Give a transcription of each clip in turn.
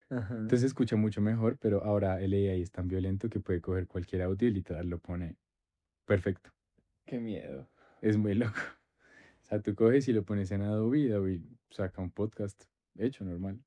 Ajá. Entonces se escucha mucho mejor, pero ahora el AI es tan violento que puede coger cualquier audio y literal lo pone perfecto. Qué miedo. Es muy loco. O sea, tú coges y lo pones en Adobe y Adobe saca un podcast hecho normal.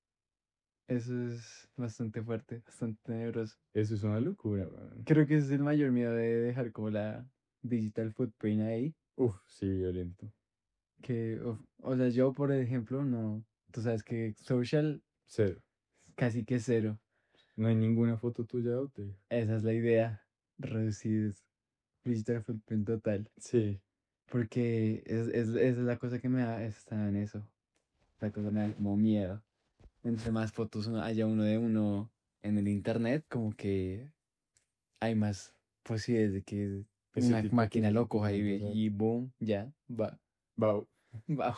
Eso es bastante fuerte, bastante tenebroso. Eso es una locura, weón. Creo que ese es el mayor miedo de dejar como la digital footprint ahí. Uf, sí, violento. Que, uf, o sea, yo, por ejemplo, no. Tú sabes que social Cero. casi que cero. No hay ninguna foto tuya, Aute. Esa es la idea. Reducir digital footprint total. Sí. Porque esa es la cosa que me da, está en eso. La cosa me da como miedo. Entre más fotos haya uno de uno en el internet, como que hay más posibilidades de que Ese una tipo de máquina cosas lo sí coja pueden pasar. y boom, ya, va, Wow. va.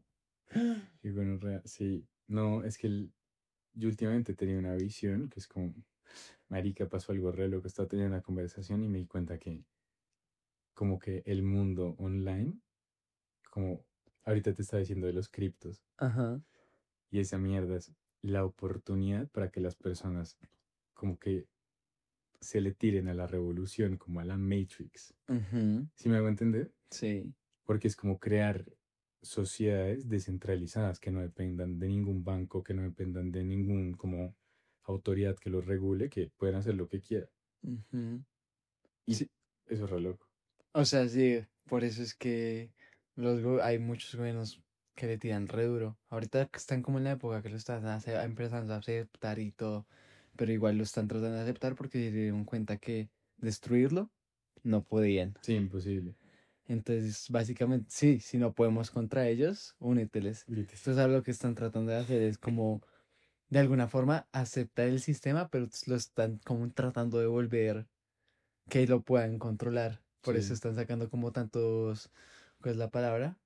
Y bueno, sí. No, es que yo últimamente tenía una visión que es como, marica, pasó algo re loco. Estaba teniendo una conversación y me di cuenta que como que el mundo online, como ahorita te estaba diciendo de los criptos, Ajá. y esa mierda es la oportunidad para que las personas como que se le tiren a la revolución, como a la Matrix. Ujú, ¿Sí me hago entender? sí. Porque es como crear sociedades descentralizadas que no dependan de ningún banco, que no dependan de ningún como autoridad que los regule, que puedan hacer lo que quieran. Ujú. Y Sí. eso es re loco. O sea, sí, por eso es que hay muchos gobiernos que le tiran re duro. Ahorita que están como en la época que lo están empezando a aceptar y todo, pero igual lo están tratando de aceptar porque se dieron cuenta que destruirlo no podían. Sí, imposible. Entonces, básicamente, sí, si no podemos contra ellos, úneteles. Literal. Entonces, ahora lo que están tratando de hacer es como, de alguna forma, aceptar el sistema, pero lo están como tratando de volver que lo puedan controlar. Por eso Sí, están sacando como tantos, ¿cuál es la palabra?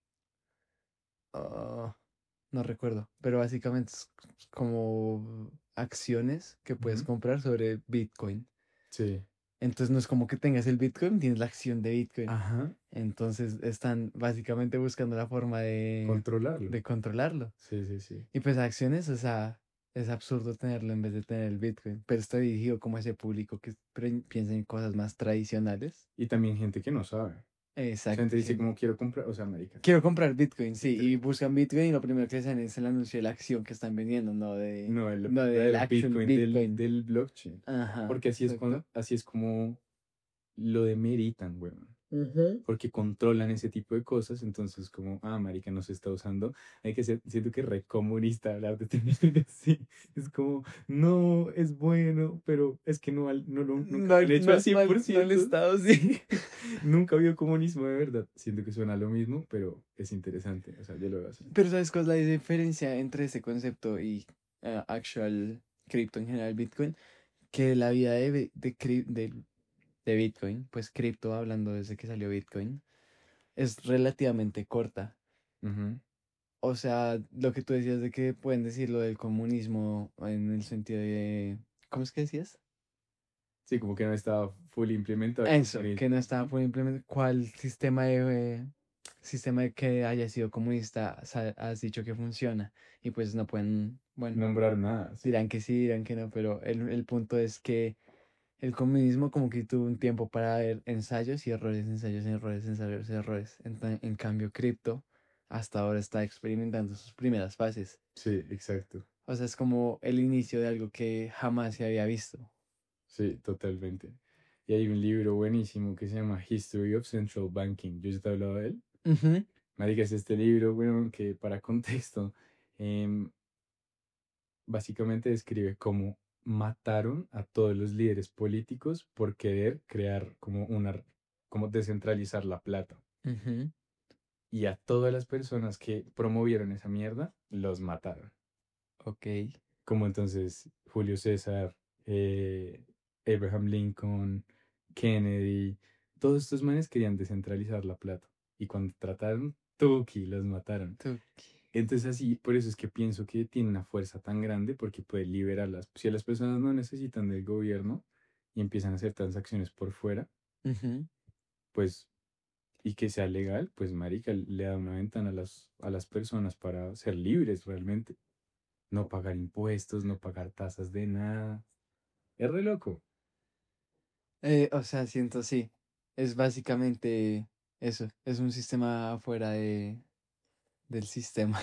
Ah, no recuerdo, pero básicamente es como acciones que puedes ujú, comprar sobre Bitcoin. sí. Entonces no es como que tengas el Bitcoin, tienes la acción de Bitcoin. Ajá. Entonces están básicamente buscando la forma Controlarlo. de controlarlo. Sí, sí, sí. Y pues acciones, o sea, es absurdo tenerlo en vez de tener el Bitcoin. Pero está dirigido como a ese público que piensa en cosas más tradicionales. Y también gente que no sabe. O sea, Exacto. gente dice como quiero comprar, o sea, marica. Quiero comprar Bitcoin, sí. literal- Y buscan Bitcoin y lo primero que hacen es el anuncio de la acción que están vendiendo, No, no la del del actual Bitcoin, Bitcoin. del blockchain. Ajá, Porque exacto. así es como lo demeritan, weón. Ujú. Porque controlan ese tipo de cosas, entonces como, marica, no se está usando, siento que es re comunista hablar de tener así, es como, no, es bueno, pero es que nunca No, lo han hecho al cien por no el ciento Estado, sí. nunca ha habido comunismo de verdad, siento que suena lo mismo, pero es interesante, o sea, yo lo veo así. Pero ¿sabes cuál es la diferencia entre ese concepto y actual cripto en general, Bitcoin? Que la vida de Bitcoin, pues cripto, hablando desde que salió Bitcoin, es relativamente corta. Ujú. O sea, lo que tú decías de que pueden decir lo del comunismo en el sentido de... ¿Cómo es que decías? Sí, como que no estaba full implementado el Eso, que comunismo. no estaba por implementar. ¿Cuál sistema que haya sido comunista has dicho que funciona? Y pues no pueden, bueno, Nombrar nada, sí. dirán que sí, dirán que no, pero el punto es que el comunismo como que tuvo un tiempo para ver ensayos y errores, ensayos y errores, ensayos y errores. En cambio, cripto hasta ahora está experimentando sus primeras fases. Sí, exacto. O sea, es como el inicio de algo que jamás se había visto. Sí, totalmente. Y hay un libro buenísimo que se llama History of Central Banking. Yo ya te he hablado de él. Ujú. Marica, es este libro, bueno, que para contexto, em, básicamente describe cómo mataron a todos los líderes políticos por querer crear como descentralizar la plata. Ujú. Y a todas las personas que promovieron esa mierda, los mataron. Ok. Como entonces Julio César, eh, Abraham Lincoln, Kennedy, todos estos manes querían descentralizar la plata. Y cuando trataron, Tuki, los mataron. Tú- Entonces así, por eso es que pienso que tiene una fuerza tan grande porque puede liberarlas. Si las personas no necesitan del gobierno y empiezan a hacer transacciones por fuera, Ujú. pues, y que sea legal, pues marica, le da una ventana a las personas para ser libres realmente. no pagar impuestos, no pagar tasas de nada. Es re loco. O sea, siento sí. Es básicamente eso. Es un sistema fuera del sistema.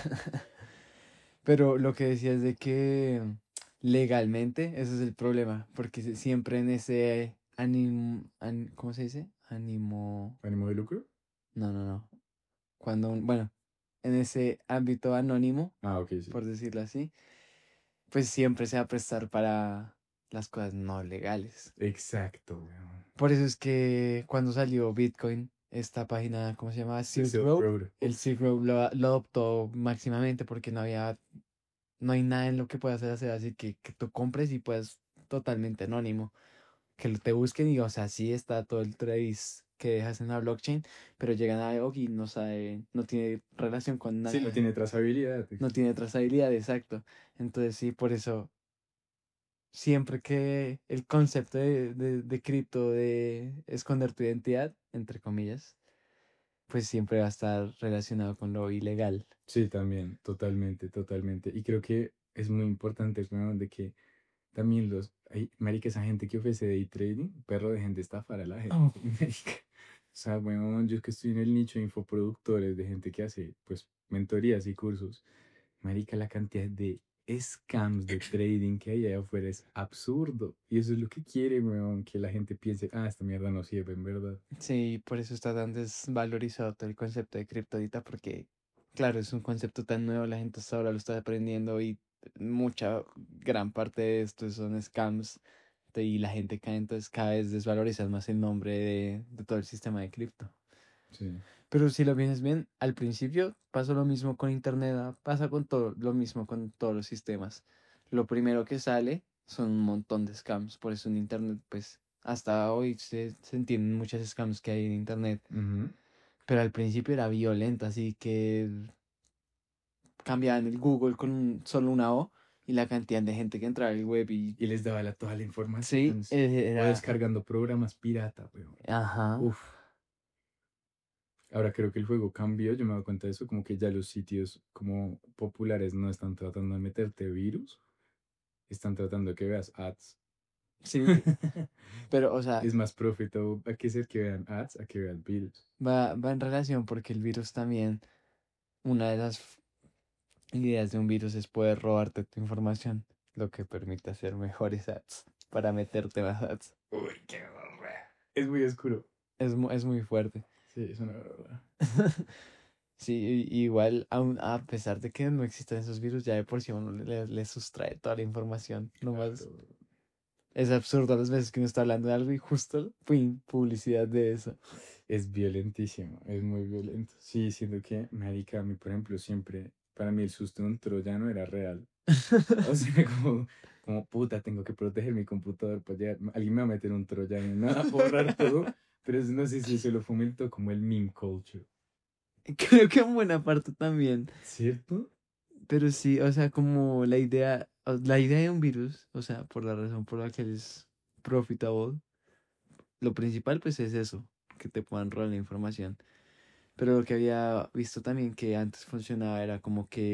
Pero lo que decía es de que legalmente ese es el problema. Porque siempre en ese ánimo. ¿Cómo se dice? Ánimo. ¿Ánimo de lucro? No, no, no. Bueno, en ese ámbito anónimo, Ah, ok, sí. por decirlo así, pues siempre se va a prestar para las cosas no legales. Exacto, weón. Por eso es que cuando salió Bitcoin, esta página, ¿cómo se llama? The Silk Silk Road, Road. el Uf. Silk Road lo adoptó máximamente porque no hay nada en lo que puedas hacer así que tú compres y puedas totalmente anónimo. Que te busquen y, o sea, sí está todo el trace que dejas en la blockchain, pero llegan a algo y no sabe, no tiene relación con Sí, no nada, tiene trazabilidad. no tiene trazabilidad, exacto. Entonces sí, por eso siempre que el concepto de cripto, de esconder tu identidad, entre comillas, pues siempre va a estar relacionado con lo ilegal. Sí, también, totalmente, totalmente. Y creo que es muy importante, weón, de que también marica, esa gente que ofrece day trading, perro de gente estafar a la gente, Oh. marica. O sea, bueno, yo que estoy en el nicho de infoproductores, de gente que hace, pues, mentorías y cursos, marica, la cantidad de scams de trading que hay allá afuera es absurdo. Y eso es lo que quiere, weón, que la gente piense, ah, esta mierda no sirve, en verdad. Sí, por eso está tan desvalorizado todo el concepto de cripto ahorita, porque, claro, es un concepto tan nuevo, la gente hasta ahora lo está aprendiendo y gran parte de esto son scams y la gente cae, entonces cada vez desvalorizas más el nombre de todo el sistema de cripto. Sí. Pero si lo vienes bien, al principio pasó lo mismo con Internet, pasa con todo, lo mismo con todos los sistemas. Lo primero que sale son un montón de scams, por eso en Internet, pues hasta hoy se entienden muchas scams que hay en Internet, Ujú. pero al principio era violenta, así que cambiaban el Google con solo una O y la cantidad de gente que entraba al web y Y les daba toda la sí, información. O descargando programas pirata, weón. ajá, Uf. Ahora creo que el juego cambió, yo me doy cuenta de eso, como que ya los sitios como populares no están tratando de meterte virus, están tratando de que veas ads. sí, pero o sea, Es más profitable a que ser que vean ads a que vean virus. va en relación porque el virus también, una de las ideas de un virus es poder robarte tu información, lo que permite hacer mejores ads para meterte más ads. Uy, qué horror. Es muy oscuro. Es muy fuerte. Sí, es una verdad. Sí, igual, a pesar de que no existen esos virus, ya de por sí uno le sustrae toda la información. Nomás Claro. es absurdo las veces que uno está hablando de algo y justo, ¡pum! Publicidad de eso. Es violentísimo, es muy violento. Sí, siento que, marica, a mí, por ejemplo, siempre, para mí el susto de un troyano era real. O sea, como puta, tengo que proteger mi computador para llegar. Alguien me va a meter un troyano, me va a borrar todo, pero no sé si eso lo fomentó como el meme culture. Creo que en buena parte también. ¿Cierto? Pero sí, o sea, como la idea de un virus, o sea, por la razón por la que es profitable, lo principal pues es eso, que te puedan robar la información. Pero lo que había visto también que antes funcionaba era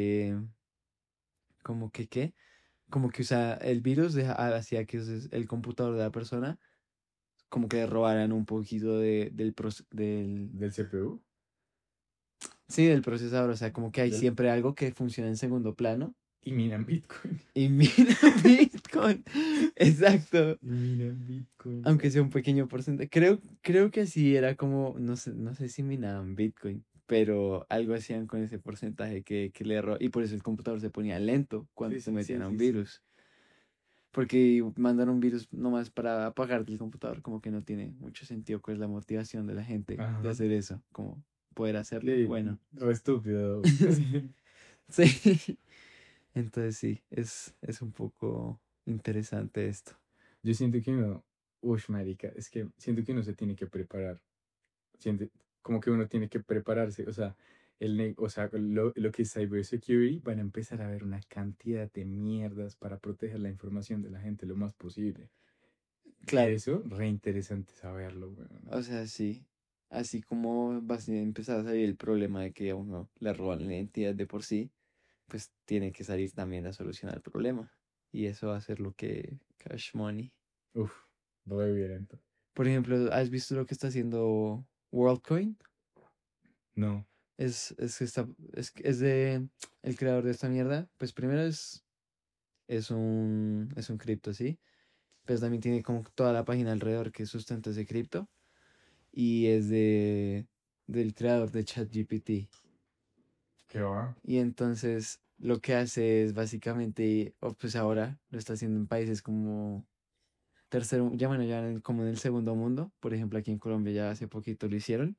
¿qué? Como que el virus hacía que el computador de la persona, como que le robaran un poquito Del CPU sí, del procesador, o sea, como que hay del, siempre algo que funciona en segundo plano. y minan Bitcoin. Y mira Bitcoin. Exacto. Y minan Bitcoin. Aunque sea un pequeño porcentaje. Creo que así era como, no sé si minaban Bitcoin, pero algo hacían con ese porcentaje que le erró. Y por eso el computador se ponía lento cuando Sí, te sí, metían sí, a un sí, sí. virus. Porque mandar un virus nomás para apagarte el computador, como que no tiene mucho sentido. ¿Cuál es la motivación de la gente de Ajá. hacer eso? Como poder hacerlo. Sí, Bueno, re estúpido. sí. Entonces sí, es un poco interesante esto. Yo siento que uno, uff, marica, es que siento que uno se tiene que preparar. Siente, como que uno tiene que prepararse. O sea, o sea, lo que es cybersecurity, van a empezar a ver una cantidad de mierdas para proteger la información de la gente lo más posible. Y Claro. eso, re interesante saberlo, weón. O sea, sí. Así como va a empezar a salir el problema de que a uno le roban la identidad de por sí, pues tiene que salir también a solucionar el problema. Y eso va a ser lo que Cash Money. Uf, re violento. Por ejemplo, ¿has visto lo que está haciendo WorldCoin? No, Es de el creador de esta mierda. Pues primero es un cripto, ¿sí? Pero también tiene como toda la página alrededor que sustenta ese cripto. Y es del creador de ChatGPT. ¿qué va? Y entonces lo que hace es básicamente, o pues ahora lo está haciendo en países como tercero, ya bueno, como en el segundo mundo. Por ejemplo, aquí en Colombia ya hace poquito lo hicieron.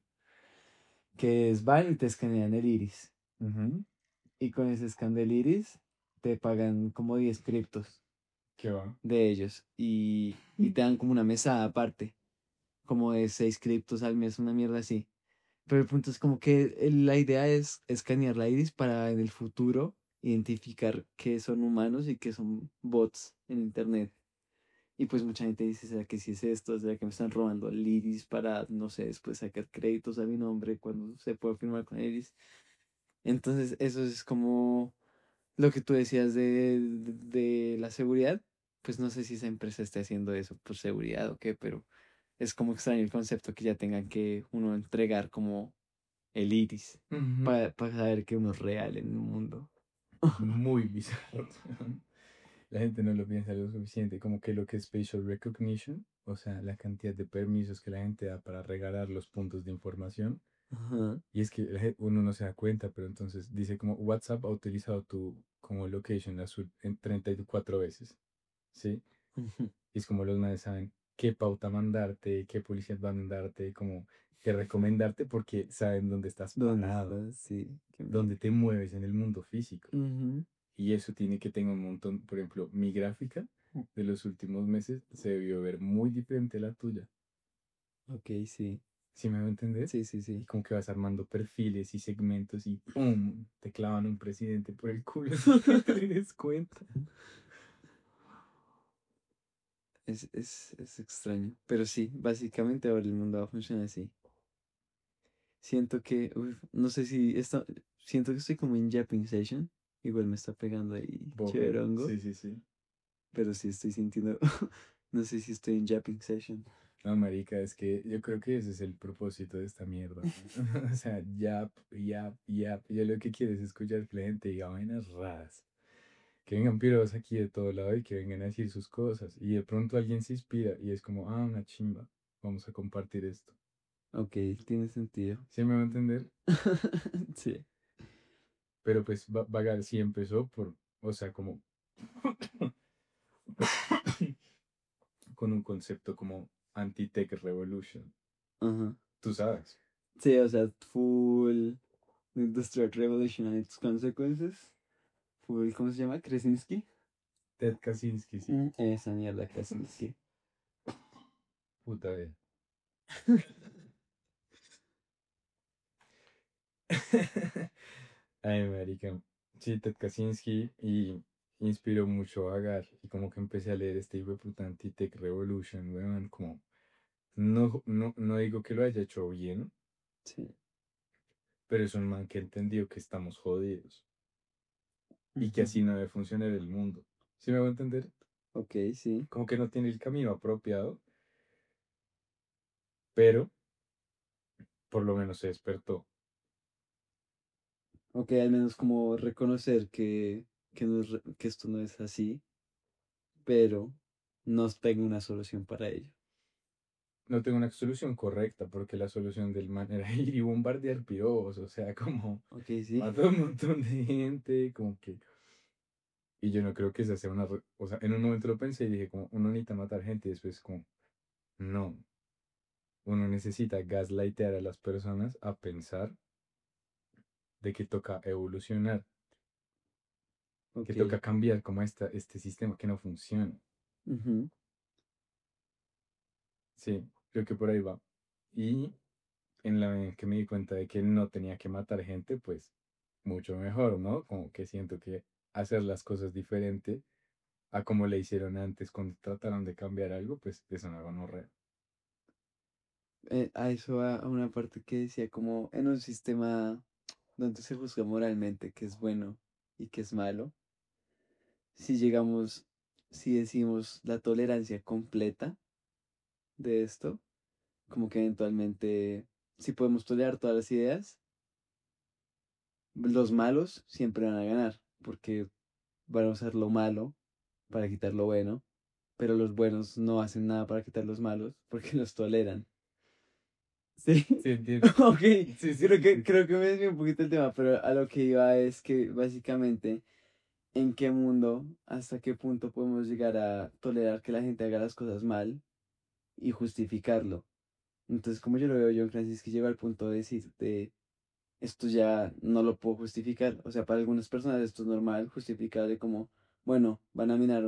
Que es van y te escanean el iris. Ujú, Y con ese scan del iris te pagan como 10 criptos ¿qué va? de ellos. Y te dan como una mesada aparte. Como de 6 criptos al mes, una mierda así. Pero el punto es como que la idea es escanear la iris para en el futuro identificar que son humanos y que son bots en internet. Y pues mucha gente dice, ¿será que sí es esto? ¿Será que me están robando el iris para, no sé, después sacar créditos a mi nombre cuando se puede firmar con el iris? Entonces eso es como lo que tú decías de la seguridad. Pues no sé si esa empresa esté haciendo eso por seguridad o qué, pero es como extraño el concepto que ya tengan que uno entregar como el iris Ujú. para saber que uno es real en el mundo. Muy bizarro. La gente no lo piensa lo suficiente, como que lo que es facial recognition, o sea, la cantidad de permisos que la gente da para regalar los puntos de información. Ajá. Y es que uno no se da cuenta, pero entonces dice como WhatsApp ha utilizado tu como location en 34 veces, ¿sí? Ujú. Y es como los madres saben qué pauta mandarte, qué policía va a mandarte, como qué recomendarte, porque saben dónde estás ¿Dónde parado, estás? Sí, qué dónde mierda. te mueves en el mundo físico. Ujú. Y eso tiene que tener un montón, por ejemplo, mi gráfica de los últimos meses se debió ver muy diferente a la tuya. Ok, sí. ¿Sí me va a entender? Sí, sí, Y sí. como que vas armando perfiles y segmentos y ¡pum! Te clavan un presidente por el culo sin que te des cuenta. Es extraño. Pero sí, básicamente ahora el mundo va a funcionar así. Siento que, uf, no sé si siento que estoy como en Japping Session. Igual me está pegando ahí Bofe, chéverongo. sí, sí, sí. Pero sí estoy sintiendo, no sé si estoy en Japping Session. No, marica, es que yo creo que ese es el propósito de esta mierda. O sea, yap, yap, yap. Yo lo que quiero es escuchar que la gente diga vainas raras. Que vengan piros aquí de todo lado y que vengan a decir sus cosas. Y de pronto alguien se inspira y es como, ah, una chimba. Vamos a compartir esto. Ok, tiene sentido. ¿Sí me va a entender? Sí. Pero pues Vagar sí empezó por, o sea, como con un concepto como anti-tech revolution. Ajá. Tú sabes. Sí, o sea, full Industrial Revolution and its consequences. Full, ¿cómo se llama? Krasinski. Ted Kaczynski, sí. Esa mierda, Krasinski. Puta vida. Ay, marica. Sí, Ted Kaczynski y inspiró mucho a Vagar. Y como que empecé a leer este hijo de puta anti-tech revolution, weón, como no digo que lo haya hecho bien, Sí. pero es un man que entendió que estamos jodidos y que Ujú. así no debe funcionar el mundo. ¿Sí me va a entender? Ok, sí. Como que no tiene el camino apropiado, pero por lo menos se despertó. Ok, al menos como reconocer que esto no es así, pero nos tenga una solución para ello. No tengo una solución correcta porque la solución del man era ir y bombardear piros, o sea, como Ok, sí. mató a un montón de gente, como que... Y yo no creo que esa sea una... O sea, en un momento lo pensé y dije como, uno necesita matar gente y después como, no, uno necesita gaslightear a las personas a pensar de que toca evolucionar, que Ok. toca cambiar como este sistema que no funciona. Ujú. Sí, creo que por ahí va. Y en la medida que me di cuenta de que no tenía que matar gente, pues mucho mejor, ¿no? Como que siento que hacer las cosas diferente a como le hicieron antes cuando trataron de cambiar algo, pues es una gonorrea. A eso va a una parte que decía como en un sistema donde se juzga moralmente que es bueno y que es malo, si llegamos, si decimos la tolerancia completa de esto, como que eventualmente, si podemos tolerar todas las ideas, los malos siempre van a ganar, porque van a usar lo malo para quitar lo bueno, pero los buenos no hacen nada para quitar los malos porque los toleran. Sí, Sí, entiendo. ok, Sí, sí, creo sí, que, sí. creo que me desvié un poquito el tema, pero a lo que iba es que básicamente, ¿en qué mundo, hasta qué punto podemos llegar a tolerar que la gente haga las cosas mal y justificarlo? Entonces, como yo lo veo, John Francis, llegó al punto de decir, de esto ya no lo puedo justificar. O sea, para algunas personas esto es normal, justificable como, bueno, van a minar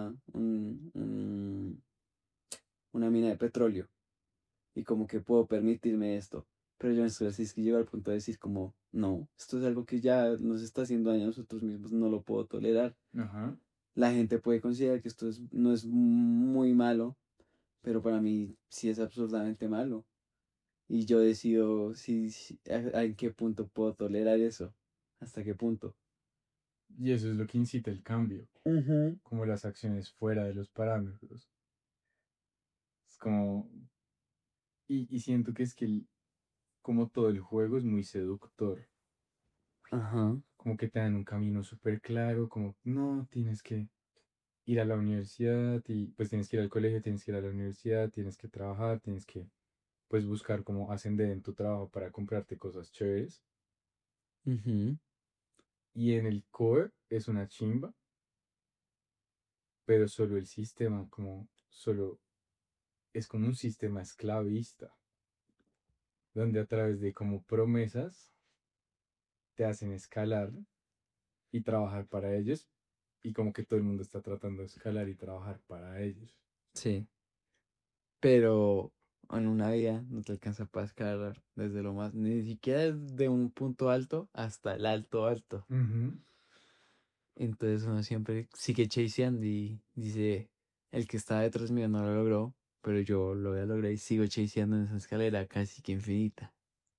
una mina de petróleo y como que puedo permitirme esto. Pero yo así es que llego al punto de decir como, no, esto es algo que ya nos está haciendo daño a nosotros mismos, no lo puedo tolerar. Ajá. La gente puede considerar que esto no es muy malo, pero para mí sí es absurdamente malo. Y yo decido en qué punto puedo tolerar eso, hasta qué punto. Y eso es lo que incita el cambio, Ujú. como las acciones fuera de los parámetros. Es como, y siento que es que como todo el juego es muy seductor, Ajá. como que te dan un camino súper claro, como, no, tienes que ir a la universidad y pues tienes que ir al colegio, tienes que ir a la universidad, tienes que trabajar, tienes que pues buscar cómo ascender en tu trabajo para comprarte cosas chéveres. Ujú. Y en el core es una chimba, pero solo el sistema, como solo es como un sistema esclavista, donde a través de como promesas te hacen escalar y trabajar para ellos, y como que todo el mundo está tratando de escalar y trabajar para ellos. Sí. Pero en una vida no te alcanza para escalar desde lo más, ni siquiera desde un punto alto hasta el alto alto. Ujú. Entonces uno siempre sigue chaseando y dice, el que estaba detrás mío no lo logró, pero yo lo voy a lograr y sigo chaseando en esa escalera casi que infinita.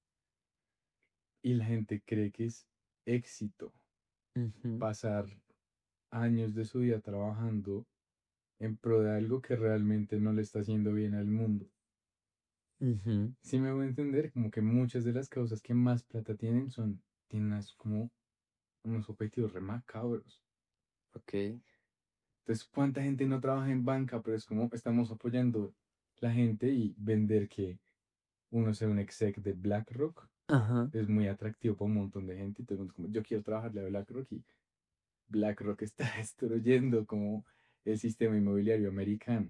Y la gente cree que es éxito Ujú, pasar años de su vida trabajando en pro de algo que realmente no le está haciendo bien al mundo. ujú, Si me voy a entender, como que muchas de las causas que más plata tienen tienen como unos objetivos re macabros. ok. Entonces, ¿cuánta gente no trabaja en banca? Pero es como estamos apoyando la gente y vender que uno sea un exec de BlackRock Ajá. es muy atractivo para un montón de gente. Y todo el mundo es como, yo quiero trabajarle a BlackRock y BlackRock está destruyendo como el sistema inmobiliario americano.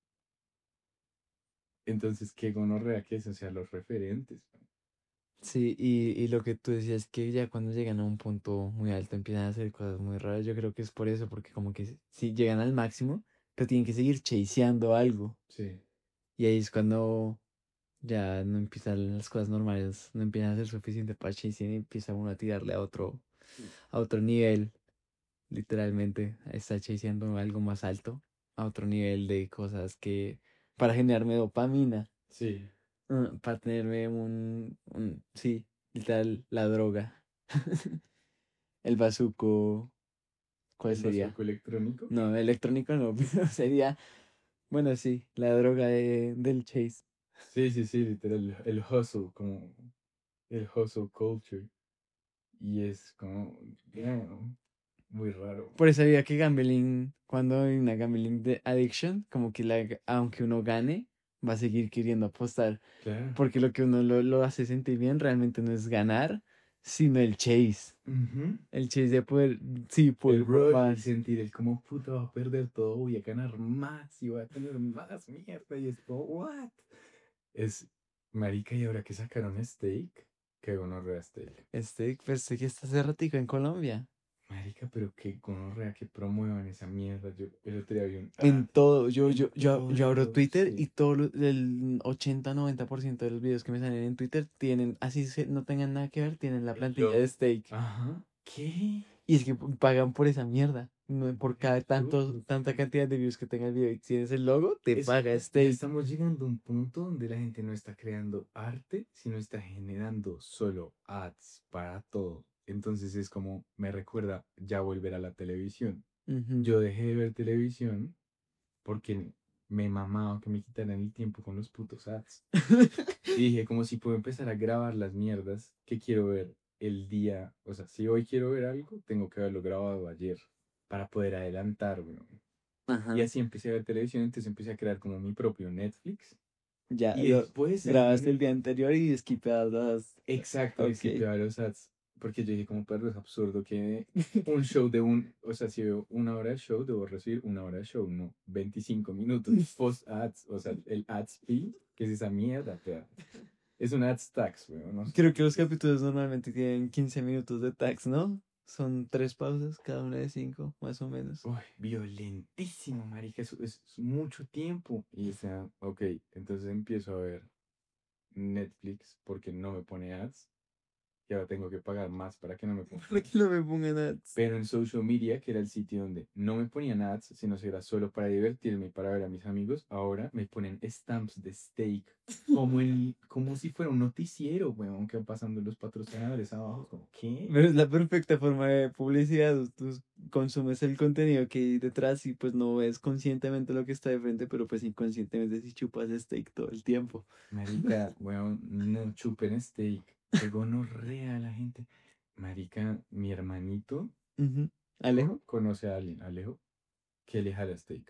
Entonces, qué gonorrea que eso sea los referentes. Sí, y lo que tú decías que ya cuando llegan a un punto muy alto empiezan a hacer cosas muy raras. Yo creo que es por eso, porque como que si llegan al máximo, pero tienen que seguir chaseando algo. Sí. Y ahí es cuando ya no empiezan las cosas normales, no empiezan a ser suficiente para chasear y empieza uno a tirarle a otro nivel. Literalmente está chaseando algo más alto, a otro nivel de cosas que para generarme dopamina. Sí. Para tenerme sí, literal, la droga. El bazuco, ¿cuál El sería? bazuco electrónico. No, electrónico no, pero sería, bueno, sí, la droga del Chase. Sí, sí, sí, literal, el hustle, como el hustle culture. Y es como, damn, muy raro. Por eso había que gambling, cuando hay una gambling de addiction, como que aunque uno gane, va a seguir queriendo apostar. Claro. Porque lo que uno lo hace sentir bien realmente no es ganar, sino el chase. Ujú. El chase de poder, sí, El poder por rush, el más. sentir, el como, puta, voy a perder todo, voy a ganar más y voy a tener más mierda. Y es como, what? Es, marica, y ahora que sacaron steak, qué gonorrea steak. Pues que está hace ratico en Colombia. Marica, pero qué gonorrea que promuevan esa mierda. Yo el otro día vi un ad En todo, yo, en yo, yo, todo yo abro lado, Twitter y sí. el 80-90% de los videos que me salen en Twitter tienen, no tengan nada que ver, tienen la El plantilla de logo. steak. Ajá. ¿Qué? Y es que pagan por esa mierda. Por Qué cada absurdo. tanta cantidad de views que tenga el video y tienes el logo, te paga Ya steak. estamos llegando a un punto donde la gente no está creando arte, sino está generando solo ads para todo. Entonces es como, me recuerda ya volver a la televisión. Ujú. Yo dejé de ver televisión porque me mamaba que me quitaran el tiempo con los putos ads. Y dije, como si puedo empezar a grabar las mierdas que quiero ver el día. O sea, si hoy quiero ver algo, tengo que haberlo grabado ayer para poder adelantar, weón. Y Ajá. así empecé a ver televisión, entonces empecé a crear como mi propio Netflix. Ya, Y lo después en mi grabaste el día Netflix, anterior y esquipeadas las... exacto, y Ok. skipeaba los ads. Porque yo dije, como perro, es absurdo que un show de un, o sea, si veo una hora de show, debo recibir una hora de show, no 25 minutos post ads, o sea, el ads fee, que es esa mierda, es un ads tax, weón, no sé. Creo que los capítulos normalmente tienen 15 minutos de tags, ¿no? Son 3 pausas, cada una de 5, más o menos. Uy, violentísimo, marica, eso es mucho tiempo. Y o sea, ok, entonces empiezo a ver Netflix porque no me pone ads y ahora tengo que pagar más para que no me pongan ¿Por qué ads. no me pongan ads? Pero en social media, que era el sitio donde no me ponían ads, sino que era solo para divertirme y para ver a mis amigos, ahora me ponen stamps de steak, como si fuera un noticiero, weón, que van pasando los patrocinadores abajo, como, ¿qué? Pero es la perfecta forma de publicidad. Tú consumes el contenido que hay detrás y pues no ves conscientemente lo que está de frente, pero pues inconscientemente si chupas steak todo el tiempo. Marica, weón, no chupen steak, qué gonorrea la gente. Marica, mi hermanito Ujú. ¿Alejo? conoce a alguien, Alejo, que le jala steak,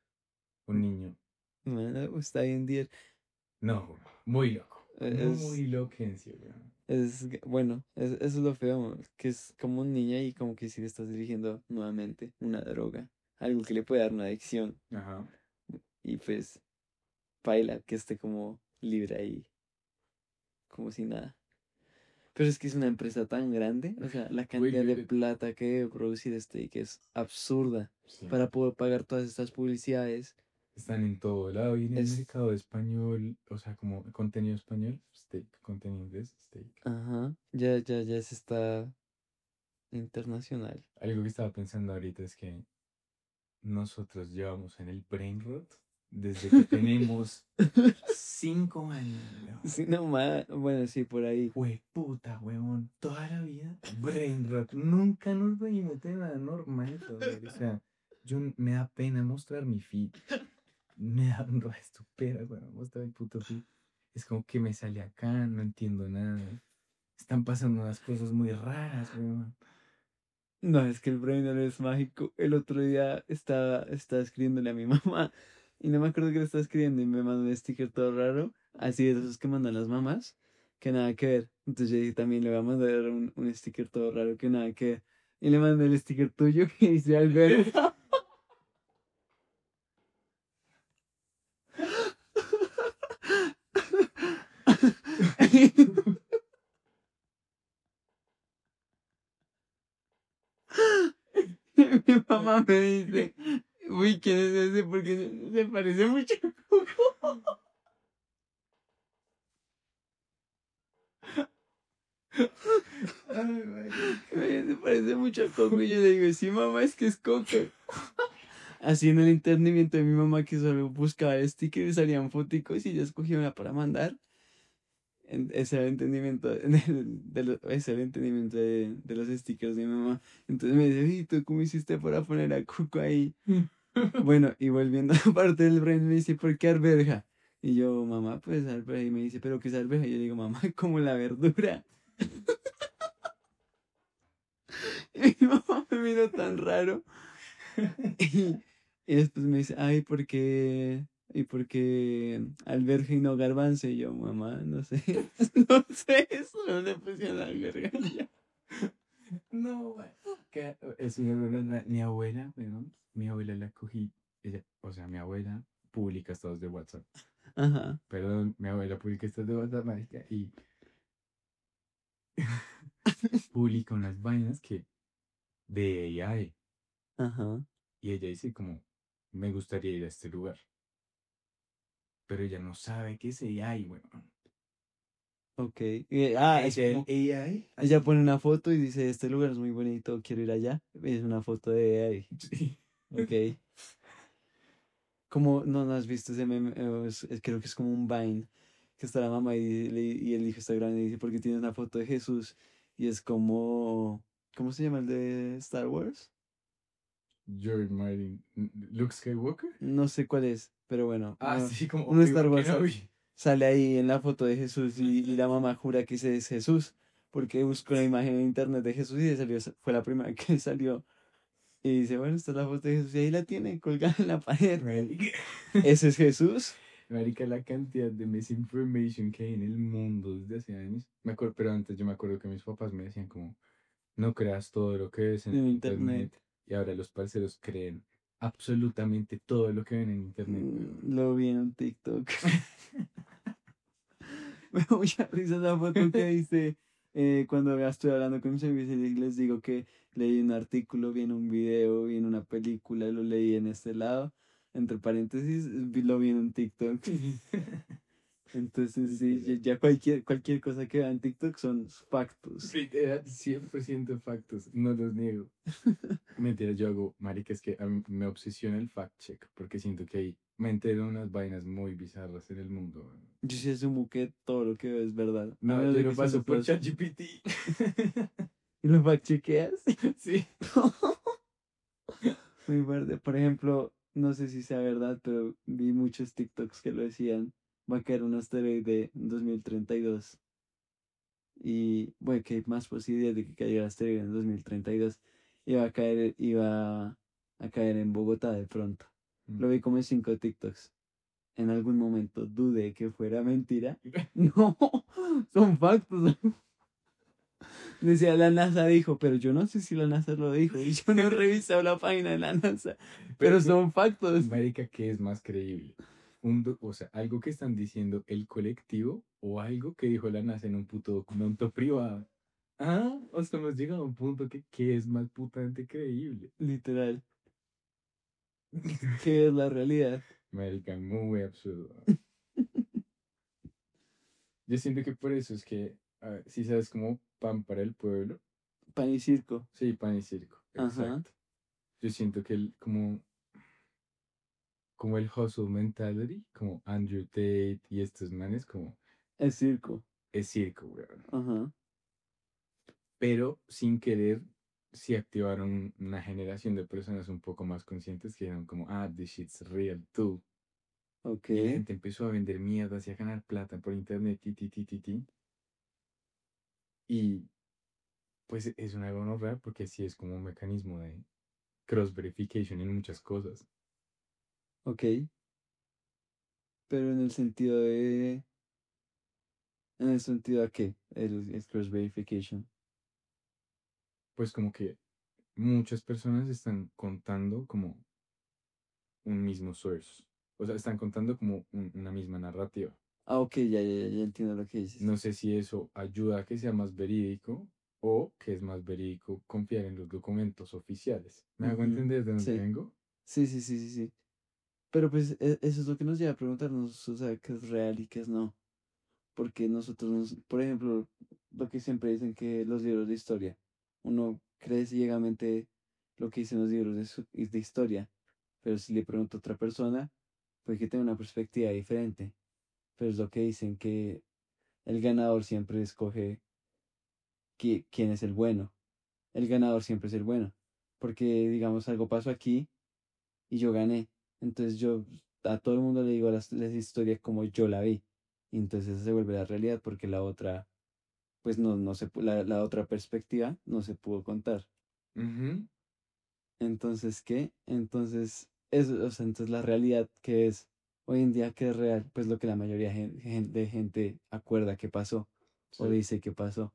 un niño. Bueno, está bien, dear. No, muy loco, Es, muy loquencio, weón. bueno, eso es lo feo, que es como un niño y como que si le estás dirigiendo nuevamente una droga, algo que le puede dar una adicción Ajá. y pues paila que esté como libre ahí, como si nada. Pero es que es una empresa tan grande, o sea, la Güey, cantidad de plata que debe producir este que es absurda sí, para poder pagar todas estas publicidades. están en todo lado y en el Es, mercado español, o sea, como contenido español, steak, contenido inglés, steak. ajá, ya se está internacional. Algo que estaba pensando ahorita es que nosotros llevamos en el brain rot desde que tenemos 5 años, weón. Sí, no más, bueno, sí, por ahí. Puta, weón, toda la vida, brain rot. Nunca nos reímos de nada normal, brother. O sea, me da pena mostrar mi feed. Me da un resto pena, weón, mostrar mi puto feed. Es como que me sale acá, no entiendo nada. Están pasando unas cosas muy raras, weón. No, es que el brainer es mágico. El otro día estaba escribiéndole a mi mamá y no me acuerdo qué le estaba escribiendo y me mandó un sticker todo raro, así de esos que mandan las mamás, que nada que ver. Entonces yo dije, también le voy a mandar un sticker todo raro que nada que ver. Y le mandé el sticker tuyo que dice Albert. Y mi mamá me dice, uy, ¿quién es ese? Porque se parece mucho a Coco. Ay, marica. Se parece mucho a Coco. Y yo le digo, sí, mamá, es que es Coco. Así en el entendimiento de mi mamá que solo buscaba el sticker y salían foticos y yo escogía una para mandar. Ese era el entendimiento ese era el entendimiento de los stickers de mi mamá. Entonces me dice, ¿y tú cómo hiciste para poner a Cuco ahí? Bueno, y volviendo a la parte del brain, me dice, ¿por qué arveja? Y yo, mamá, pues arveja. Y me dice, ¿pero qué es arveja? Y yo digo, mamá, como la verdura. Y mi mamá me miró tan raro. Y después me dice, ay, ¿por qué? ¿Y por qué alberja y no garbanzo? Y yo, mamá, no sé. No sé, eso no le pusieron alberja y ya. No, güey. Es una verdad, mi abuela, weón, mi abuela la cogí, ella, o sea, mi abuela publica estados de WhatsApp. Ajá, Perdón, mi abuela publica estados de WhatsApp, marica, y publica unas vainas que de AI. ajá, Y ella dice como, me gustaría ir a este lugar. Pero ella no sabe qué es AI, weón. ok. Es Ella, el como, AI, ella así. pone una foto y dice, este lugar es muy bonito, quiero ir allá. Es una foto de ahí. Sí. Ok. Como, no has visto ese meme, creo que es como un Vine, que está la mamá y el hijo está grande y dice, ¿por qué tienes una foto de Jesús? y es como, ¿cómo se llama el de Star Wars? George Martin. Luke Skywalker. No sé cuál es, pero bueno, Ah, sí, como uno de Star Obi-Wan Wars Kenobi. sale ahí en la foto de Jesús y la mamá jura que ese es Jesús, porque buscó la imagen en internet de Jesús y le salió, fue la primera que salió. Y dice, bueno, esta es la foto de Jesús y ahí la tiene colgada en la pared. Marica, ¿Ese es Jesús? marica, la cantidad de misinformation que hay en el mundo desde hace años. Me acuerdo, pero antes yo me acuerdo que mis papás me decían como, no creas todo lo que ves en En internet. internet. Y ahora los parceros creen absolutamente todo lo que ven en internet, weón. Lo vi en un TikTok. Me da mucha risa esa foto que dice cuando estoy hablando con mis amigos y les digo que leí un artículo, vi en un video, vi en una película, lo leí en este lado. Entre paréntesis, lo vi en un TikTok. Entonces, sí, Literal. ya cualquier cosa que vea en TikTok son factos. Literal, 100% factos, no los niego. Mentira, yo hago, marica, es que a mí me obsesiona el fact check, porque siento que ahí me entero de unas vainas muy bizarras en el mundo, weón. Yo sí asumo que todo lo que veo es verdad. A No, menos yo de lo que sean paso por otras. ChatGPT. ¿Y lo fact chequeas? Sí. Muy fuerte. Por ejemplo, no sé si sea verdad, pero vi muchos TikToks que lo decían. Va a caer un asteroide en 2032. Y bueno, que hay más posibilidades de que caiga el asteroide en 2032. Y iba a caer en Bogotá de pronto. Mm. Lo vi como en 5 TikToks. En algún momento dudé que fuera mentira. No, son factos. Decía, la NASA dijo, pero yo no sé si la NASA lo dijo. Y yo no he revisado la página de la NASA. Pero son factos. Marica, ¿qué es más creíble? O sea, algo que están diciendo el colectivo o algo que dijo la NASA en un puto documento privado. Ah, o sea, hemos llegado a un punto que es más putamente creíble. Literal. ¿Qué es la realidad? Marica, muy absurdo. Yo siento que por eso es que, si sabes como pan para el pueblo, Pan y circo. sí, pan y circo, Ajá. exacto. Yo siento que como el hustle mentality, como Andrew Tate y estos manes, como Es circo. es circo, weón. Ajá. Pero sin querer, sí activaron una generación de personas un poco más conscientes que eran como, ah, this shit's real too. Ok. Y la gente empezó a vender mierdas y a ganar plata por internet, ti, ti, ti, ti, ti. Y pues es una gonorrea porque sí es como un mecanismo de cross verification en muchas cosas. Ok. Pero en el sentido de. ¿En el sentido a qué? El cross verification. Pues como que muchas personas están contando como un mismo source. O sea, están contando como una misma narrativa. Ah, ok, ya entiendo lo que dices. No sé si eso ayuda a que sea más verídico o que es más verídico confiar en los documentos oficiales. ¿Me hago Ujú. entender de dónde Sí. vengo? Sí. Pero pues eso es lo que nos lleva a preguntarnos, o sea, qué es real y qué es no. Porque nosotros, por ejemplo, lo que siempre dicen que los libros de historia, uno cree ciegamente lo que dicen los libros de historia, pero si le pregunto a otra persona, puede que tenga una perspectiva diferente. Pero es lo que dicen que el ganador siempre escoge quién es el bueno. El ganador siempre es el bueno. Porque, digamos, algo pasó aquí y yo gané. Entonces yo a todo el mundo le digo las historias como yo la vi. Y entonces esa se vuelve la realidad porque la otra, pues no la otra perspectiva no se pudo contar. Ujú. Entonces, ¿qué? Entonces, eso, o sea, entonces la realidad que es hoy en día que es real, pues lo que la mayoría de gente acuerda que pasó o Sí. dice que pasó.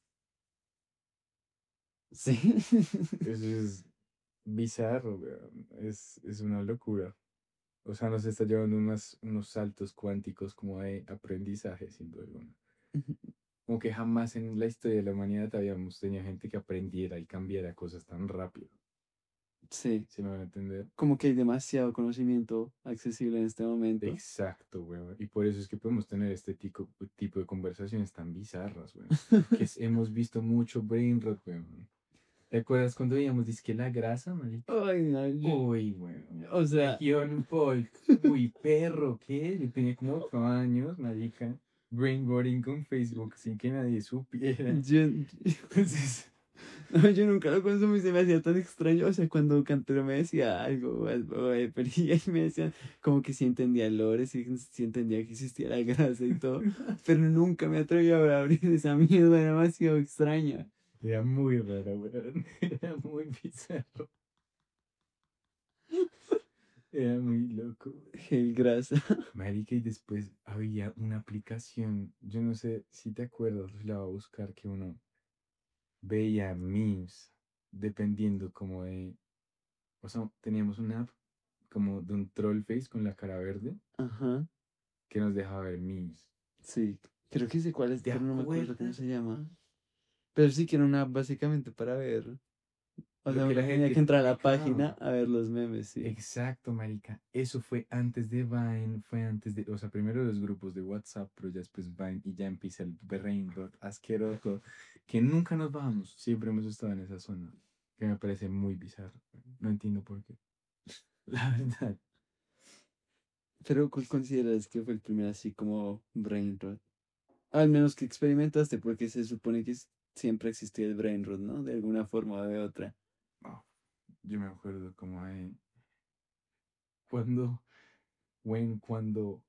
Sí. Eso es bizarro, weón. Es una locura. O sea, nos está llevando unos saltos cuánticos como de aprendizaje, sin duda alguna. Como que jamás en la historia de la humanidad habíamos tenido gente que aprendiera y cambiara cosas tan rápido. Sí. ¿Se me van a entender? Como que hay demasiado conocimiento accesible en este momento. Exacto, weón. Y por eso es que podemos tener este tipo de conversaciones tan bizarras, weón. Hemos visto mucho brain rot, weón. ¿Te acuerdas cuando veíamos disque la grasa, marica? Ay, no, Uy, weón. o sea, Región Paul. Uy, perro, ¿qué? Yo tenía como 8 años, marica. brainboarding con Facebook sin que nadie supiera. Yo, Entonces, no, yo nunca lo consumí, se me hacía tan extraño. O sea, cuando Cantero me decía algo, o Epería, y me decían como que sí entendía el lore, sí entendía que existía la grasa y todo, pero nunca me atreví a abrir esa mierda, era demasiado extraña. era muy raro, weón. Era muy bizarro. Era muy loco. Gel grasa. Marica, y después había una aplicación, yo no sé si te acuerdas, la voy a buscar, que uno veía memes dependiendo como de, o sea, teníamos una app como de un troll face con la cara verde Ajá, que nos dejaba ver memes. sí. Creo que sé cuál es, ¿Te pero no me acuerdo cómo acuerdas? se llama. Pero sí que era una app básicamente para ver. O Lo sea, que uno la tenía gente que entrar a la página publicaba. a ver los memes, sí. Exacto, marica. Eso fue antes de Vine, fue antes de, o sea, primero los grupos de WhatsApp, pero ya después Vine y ya empieza el brain rot asqueroso, que nunca nos vamos, siempre hemos estado en esa zona, que me parece muy bizarro. No entiendo por qué. La verdad. Pero ¿cuál consideras que fue el primer así como brain rot? Al menos que experimentaste, porque se supone que siempre existía el brain rot, ¿no? De alguna forma o de otra. Oh, yo me acuerdo como de cuando, cuando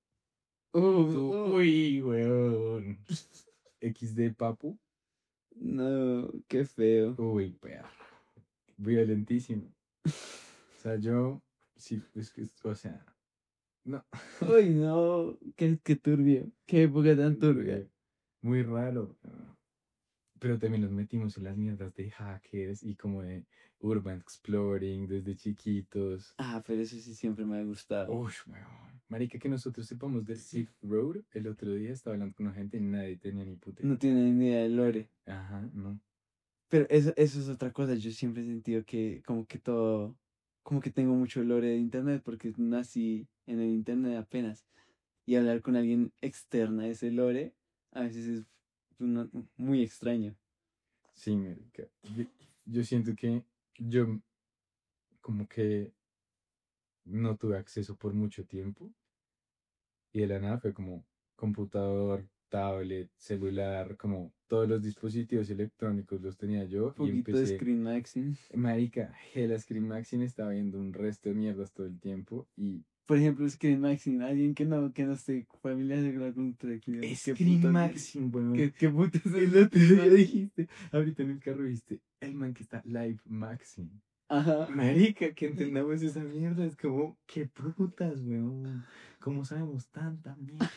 Oh, uy, weón, XD Papu, no, qué feo. uy, perro, violentísimo. O sea, yo, sí, es que, o sea, no. Uy, no, qué turbio, qué época tan turbia. Muy, muy raro. Pero también nos metimos en las mierdas de hackers y como de urban exploring desde chiquitos. Ah, pero eso sí siempre me ha gustado. Uy, weón. Marica, que nosotros sepamos del Silk Road. El otro día estaba hablando con una gente y nadie tenía ni puta No idea. tienen ni idea de lore. Ajá, no. Pero eso es otra cosa. Yo siempre he sentido que como que todo, como que tengo mucho lore de internet porque nací en el internet apenas. Y hablar con alguien externa a ese lore a veces es muy extraño. Sí, marica. Yo siento que yo como que no tuve acceso por mucho tiempo. Y de la nada fue como computador, tablet, celular, como todos los dispositivos electrónicos los tenía yo Un y poquito de empecé, screen maxing. marica, Hella Screen Maxim estaba viendo un resto de mierdas todo el tiempo y Por ejemplo, screen maxing. Alguien que no esté familiarizado con la cultura aquí. ¿Qué Screen putas? Maxim, weón. ¿Qué putas es El el otro screen día maxing? dijiste, ahorita en el carro viste, el man que está Live Maxim. Ajá. Marica, que entendamos esa mierda, es como, qué putas, weón. ¿Cómo sabemos tanta mierda?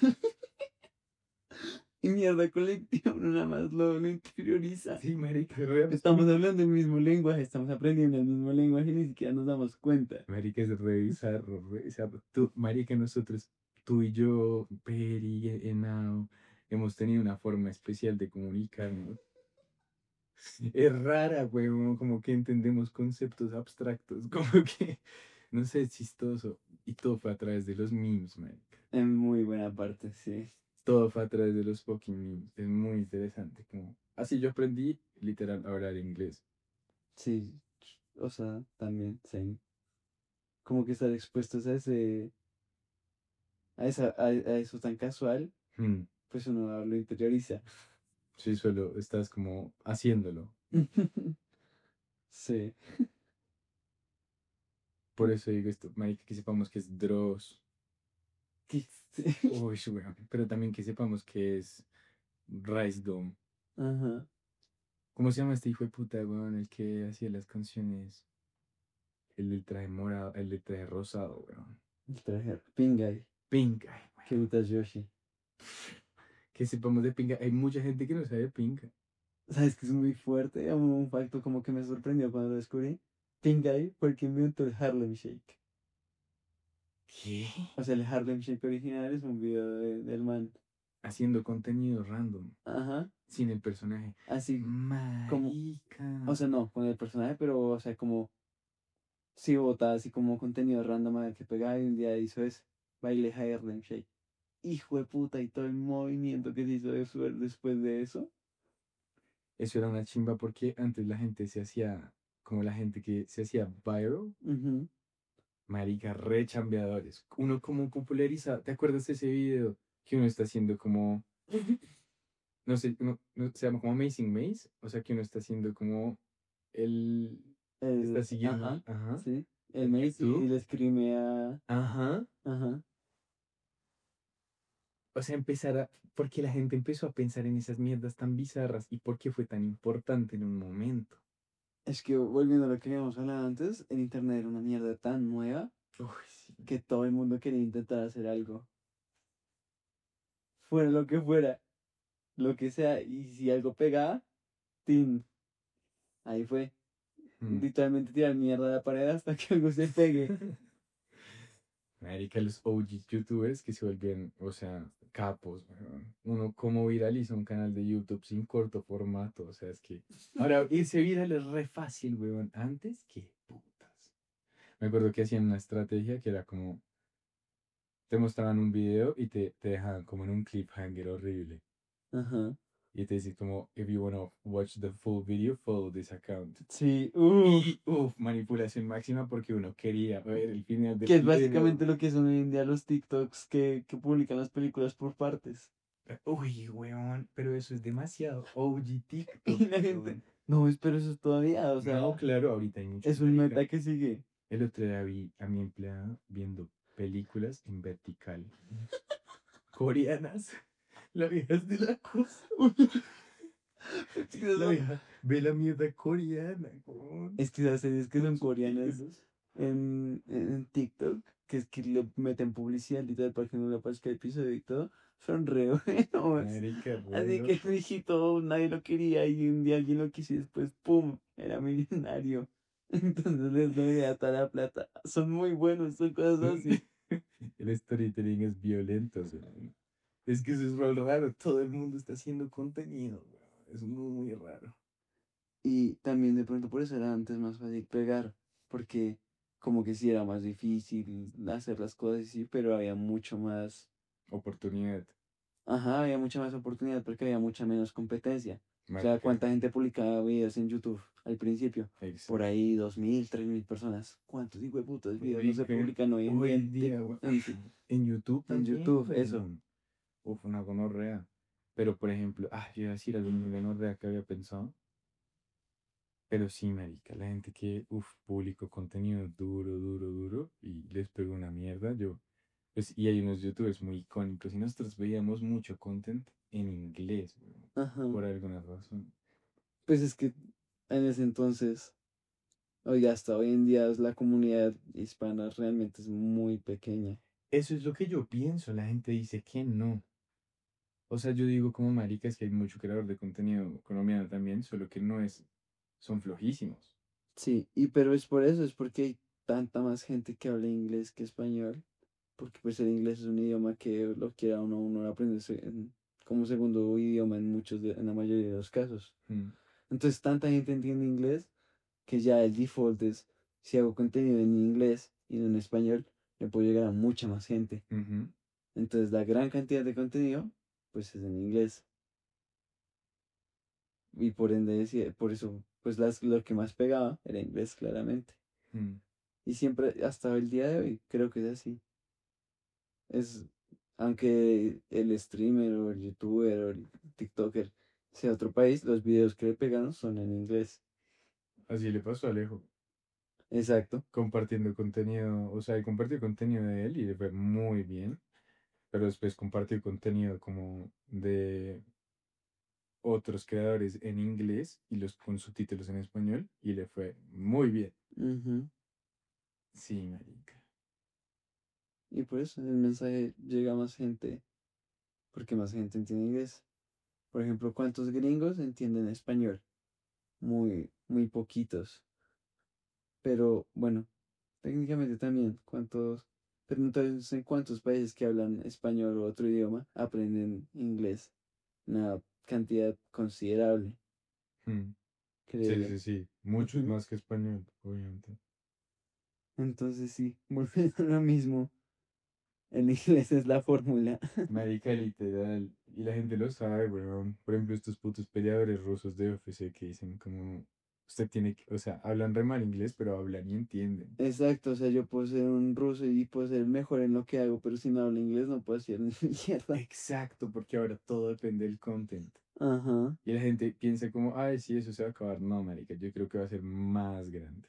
Y mierda colectiva, uno nada más lo interioriza. Sí, marica, re Estamos absurdo. hablando el mismo lenguaje, estamos aprendiendo el mismo lenguaje y ni siquiera nos damos cuenta. Marica, es revisar, revisar. Tú, marica, nosotros, tú y yo, Peri, Henao, hemos tenido una forma especial de comunicarnos. Es rara, weón, como que entendemos conceptos abstractos, como que, no sé, es chistoso. Y todo fue a través de los memes, marica. En muy buena parte, sí. Todo fue a través de los fucking memes. Es muy interesante, como... Así yo aprendí, literal, a hablar inglés. Sí, o sea, también, sí. Como que estar expuestos a a eso tan casual, Hmm. pues uno lo interioriza. Sí, solo estás como haciéndolo. Sí. Por eso digo esto, marica, que sepamos que es Dross. Sí. Uy, weón. Pero también que sepamos que es Rice Dome. Ajá. ¿Cómo se llama este hijo de puta, weón? El que hacía las canciones. El del traje morado, el del traje rosado, weón. El traje. Pinguy. Pink, ay, Qué weón. putas Yoshi. Que sepamos de Pink. Hay mucha gente que no sabe de Pink. ¿Sabes que es muy fuerte? Un facto como que me sorprendió cuando lo descubrí. Pinguy fue el que inventó el Harlem Shake. ¿Qué? O sea, el Harlem Shake original es un video del man. Haciendo contenido random. Ajá. Sin el personaje. Así como, o Marica. sea, no, con el personaje, pero, o sea, como, sí, botaba así como contenido random a ver qué pegaba y un día hizo eso. Baile Harlem Shake. Hijo de puta, y todo el movimiento que se hizo después de eso. Eso era una chimba porque antes la gente se hacía, como la gente que se hacía viral. Ujú. Marica, re chambeadores. Uno como populariza, ¿te acuerdas de ese video que uno está haciendo como No sé, se llama como Amazing Maze, o sea que uno está haciendo como el, está siguiendo, Ajá, ajá, sí. El en Maze y YouTube, le escribe a... ajá, Ajá. o sea, porque la gente empezó a pensar en esas mierdas tan bizarras y por qué fue tan importante en un momento. Es que volviendo a lo que habíamos hablado antes, el internet era una mierda tan nueva Uy, sí. que todo el mundo quería intentar hacer algo. Fuera lo que fuera, lo que sea. Y si algo pegaba, ¡tin! Ahí fue. Mm. Literalmente tirar mierda a la pared hasta que algo se pegue. Marica, los OG youtubers que se vuelven, o sea, capos, weón. Uno como viraliza un canal de YouTube sin corto formato, o sea, es que ahora irse viral es re fácil, weón. Antes, qué putas. Me acuerdo que hacían una estrategia que era como, te mostraban un video y te dejaban como en un cliffhanger horrible. Ajá. Y te dice como, if you wanna watch the full video, follow this account. Sí, Y, uff, manipulación máxima porque uno quería ver el final del que es video. básicamente lo que son hoy en día los TikToks que publican las películas por partes. Uy, weón, pero eso es demasiado OG Y TikTok, la gente, weón. no, pero eso es todavía, o sea, No, claro, ahorita hay muchos es un marica. meta que sigue. El otro día vi a mi empleada viendo películas en vertical. Coreanas. La vieja es de la cosa. Es que La eso- vieja ve la mierda coreana, weón. es que esas series que Con son coreanas subtítulos. en TikTok, que es que le meten publicidad literal para que no le aparezca el episodio y todo, son re buenos. Marica, re Así que loco. el hijito nadie lo quería y un día alguien lo quiso y después, ¡pum!, era millonario. Entonces les doy a toda la plata. Son muy buenos, son cosas así. El storytelling es violento, o sea, es que eso es re raro. Todo el mundo está haciendo contenido, weón. Es muy raro. Y también de pronto por eso era antes más fácil pegar, porque como que sí era más difícil hacer las cosas y sí, pero había mucho más, Oportunidad, ajá, había mucha más oportunidad porque había mucha menos competencia. O sea, marica. ¿cuánta gente publicaba videos en YouTube al principio? Por Exacto. ahí 2.000, 3.000 personas. ¿Cuántos hijo de putas videos no se Marica, publican hoy en día hoy día, weón. En YouTube en también, YouTube? Eso. weón. Uf, una gonorrea. Pero, por ejemplo, yo iba a decir algo de gonorrea que había pensado. Pero sí, marica, la gente que, publicó contenido duro, y les pegó una mierda, pues, y hay unos youtubers muy icónicos, y nosotros veíamos mucho content en inglés, weón, Ajá. por alguna razón. Pues es que en ese entonces, oiga, hasta hoy en día la comunidad hispana realmente es muy pequeña. Eso es lo que yo pienso, la gente dice que no. O sea, yo digo como marica, es que hay mucho creador de contenido colombiano también, solo que no es, son flojísimos. Sí, y pero es por eso, es porque hay tanta más gente que habla inglés que español, porque pues el inglés es un idioma que lo quiera uno lo aprende como segundo idioma en en la mayoría de los casos. Mm, Entonces tanta gente entiende inglés que ya el default es, si hago contenido en inglés y no en español, le puedo llegar a mucha más gente. ujú. Entonces la gran cantidad de contenido, pues es en inglés. Y por ende, por eso, pues lo que más pegaba era inglés, claramente. Mm. Y siempre, hasta el día de hoy, creo que es así. Es, aunque el streamer o el youtuber o el TikToker sea otro país, los videos que le pegan son en inglés. Así le pasó a Alejo, Exacto. compartiendo contenido, o sea, él compartió contenido de él y le fue muy bien, pero después compartió contenido como de otros creadores en inglés y los con subtítulos en español y le fue muy bien. Ujú. Sí, marica. Y por eso el mensaje llega a más gente, porque más gente entiende inglés. Por ejemplo, ¿cuántos gringos entienden español? Muy poquitos. Pero bueno, técnicamente también, ¿cuántos? Pero entonces, ¿en cuántos países que hablan español o otro idioma aprenden inglés? Una cantidad considerable, Mm. creo Sí, yo. sí, sí. Muchos Ujú. más que español, obviamente. Entonces sí, volviendo a lo mismo, el inglés es la fórmula. Marica, literal. Y la gente lo sabe, weón. Por ejemplo, estos putos peleadores rusos de UFC que dicen como usted tiene que, o sea, hablan re mal inglés, pero hablan y entienden. Exacto, o sea, yo puedo ser un ruso y puedo ser mejor en lo que hago, pero si no hablo inglés no puedo hacer ni mierda. Exacto, porque ahora todo depende del content. Ajá. Y la gente piensa como, ay, sí, eso se va a acabar. No, marica, yo creo que va a ser más grande.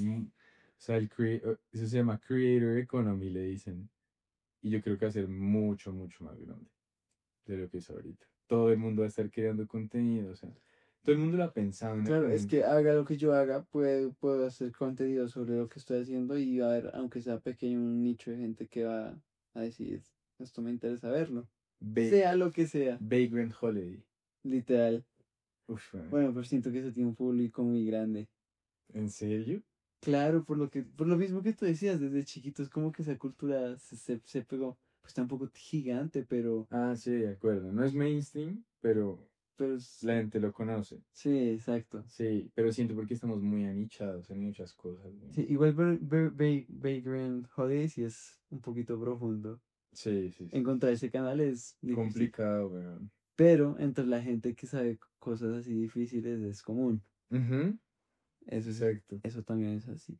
O sea, eso se llama Creator Economy, le dicen. Y yo creo que va a ser mucho, mucho más grande de lo que es ahorita. Todo el mundo va a estar creando contenido, o sea, todo el mundo lo ha pensado Claro, es que haga lo que yo haga, puedo hacer contenido sobre lo que estoy haciendo y va a haber, aunque sea pequeño, un nicho de gente que va a decir, esto me interesa verlo. Sea lo que sea, Vagrant Holiday. literal. Uf, Bueno, pero siento que eso tiene un público muy grande. ¿en serio? Claro, por lo mismo que tú decías, desde chiquitos como que esa cultura se pegó. Pues tampoco gigante, Ah, sí, de acuerdo. No es mainstream, pero es- la gente lo conoce. sí, exacto. Sí, pero siento porque estamos muy anichados en muchas cosas, güey. Sí, igual Vagrant Holiday sí es un poquito profundo. Sí, sí, sí. Encontrar ese canal es difícil. Complicado, weón. Pero entre la gente que sabe cosas así difíciles es común. Ujú, Eso es, exacto. eso también es así.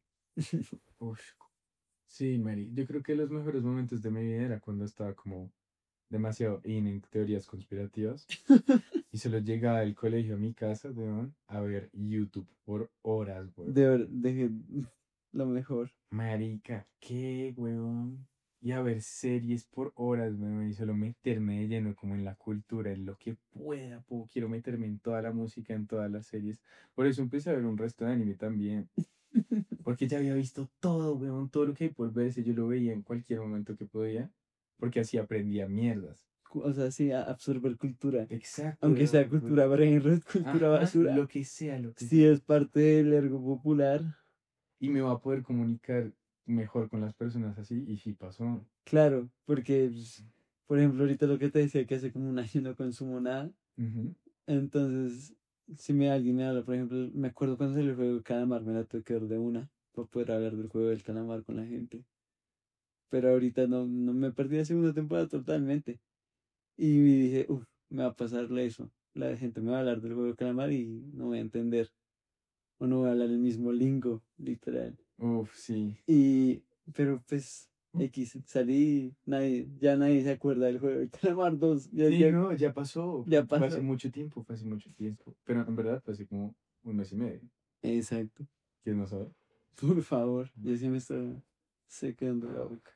Uf. Sí, Mary. Yo creo que los mejores momentos de mi vida era cuando estaba como demasiado en teorías conspirativas y solo llegaba del colegio a mi casa, weón, a ver YouTube por horas, weón. De lo mejor. Marica, ¿qué, weón? Y a ver series por horas, weón, y solo meterme de lleno como en la cultura, en lo que pueda, quiero meterme en toda la música, en todas las series. Por eso empecé a ver un resto de anime también, porque ya había visto todo, weón, todo lo que hay por verse, yo lo veía en cualquier momento que podía, porque así aprendía mierdas. O sea, sí, absorber cultura. Exacto, Aunque sea weón, cultura brainrot, cultura ajá, basura. lo que sea, lo que Sí sea. es parte del ergo popular. Y me va a poder comunicar mejor con las personas así, y sí pasó. Claro, porque, pues, por ejemplo, ahorita lo que te decía que hace como un año no consumo nada. Ujú. Entonces, si alguien me habla, por ejemplo, me acuerdo cuando salió el juego del calamar, me la tuve que ver de una para poder hablar del juego del calamar con la gente. Pero ahorita no me perdí la segunda temporada totalmente. Y dije, uff, me va a pasarle eso. La gente me va a hablar del juego del calamar y no voy a entender. O no voy a hablar el mismo lingo, literal. Uf, sí. Y, pero pues, X, salí, ya nadie se acuerda del juego del calamar 2. Sí, no, ya pasó. Ya Fue hace pasó. mucho tiempo, fue hace mucho tiempo. Pero en verdad fue hace como un mes y medio. Exacto. ¿Quién no sabe? Por favor, ya se me está secando la boca.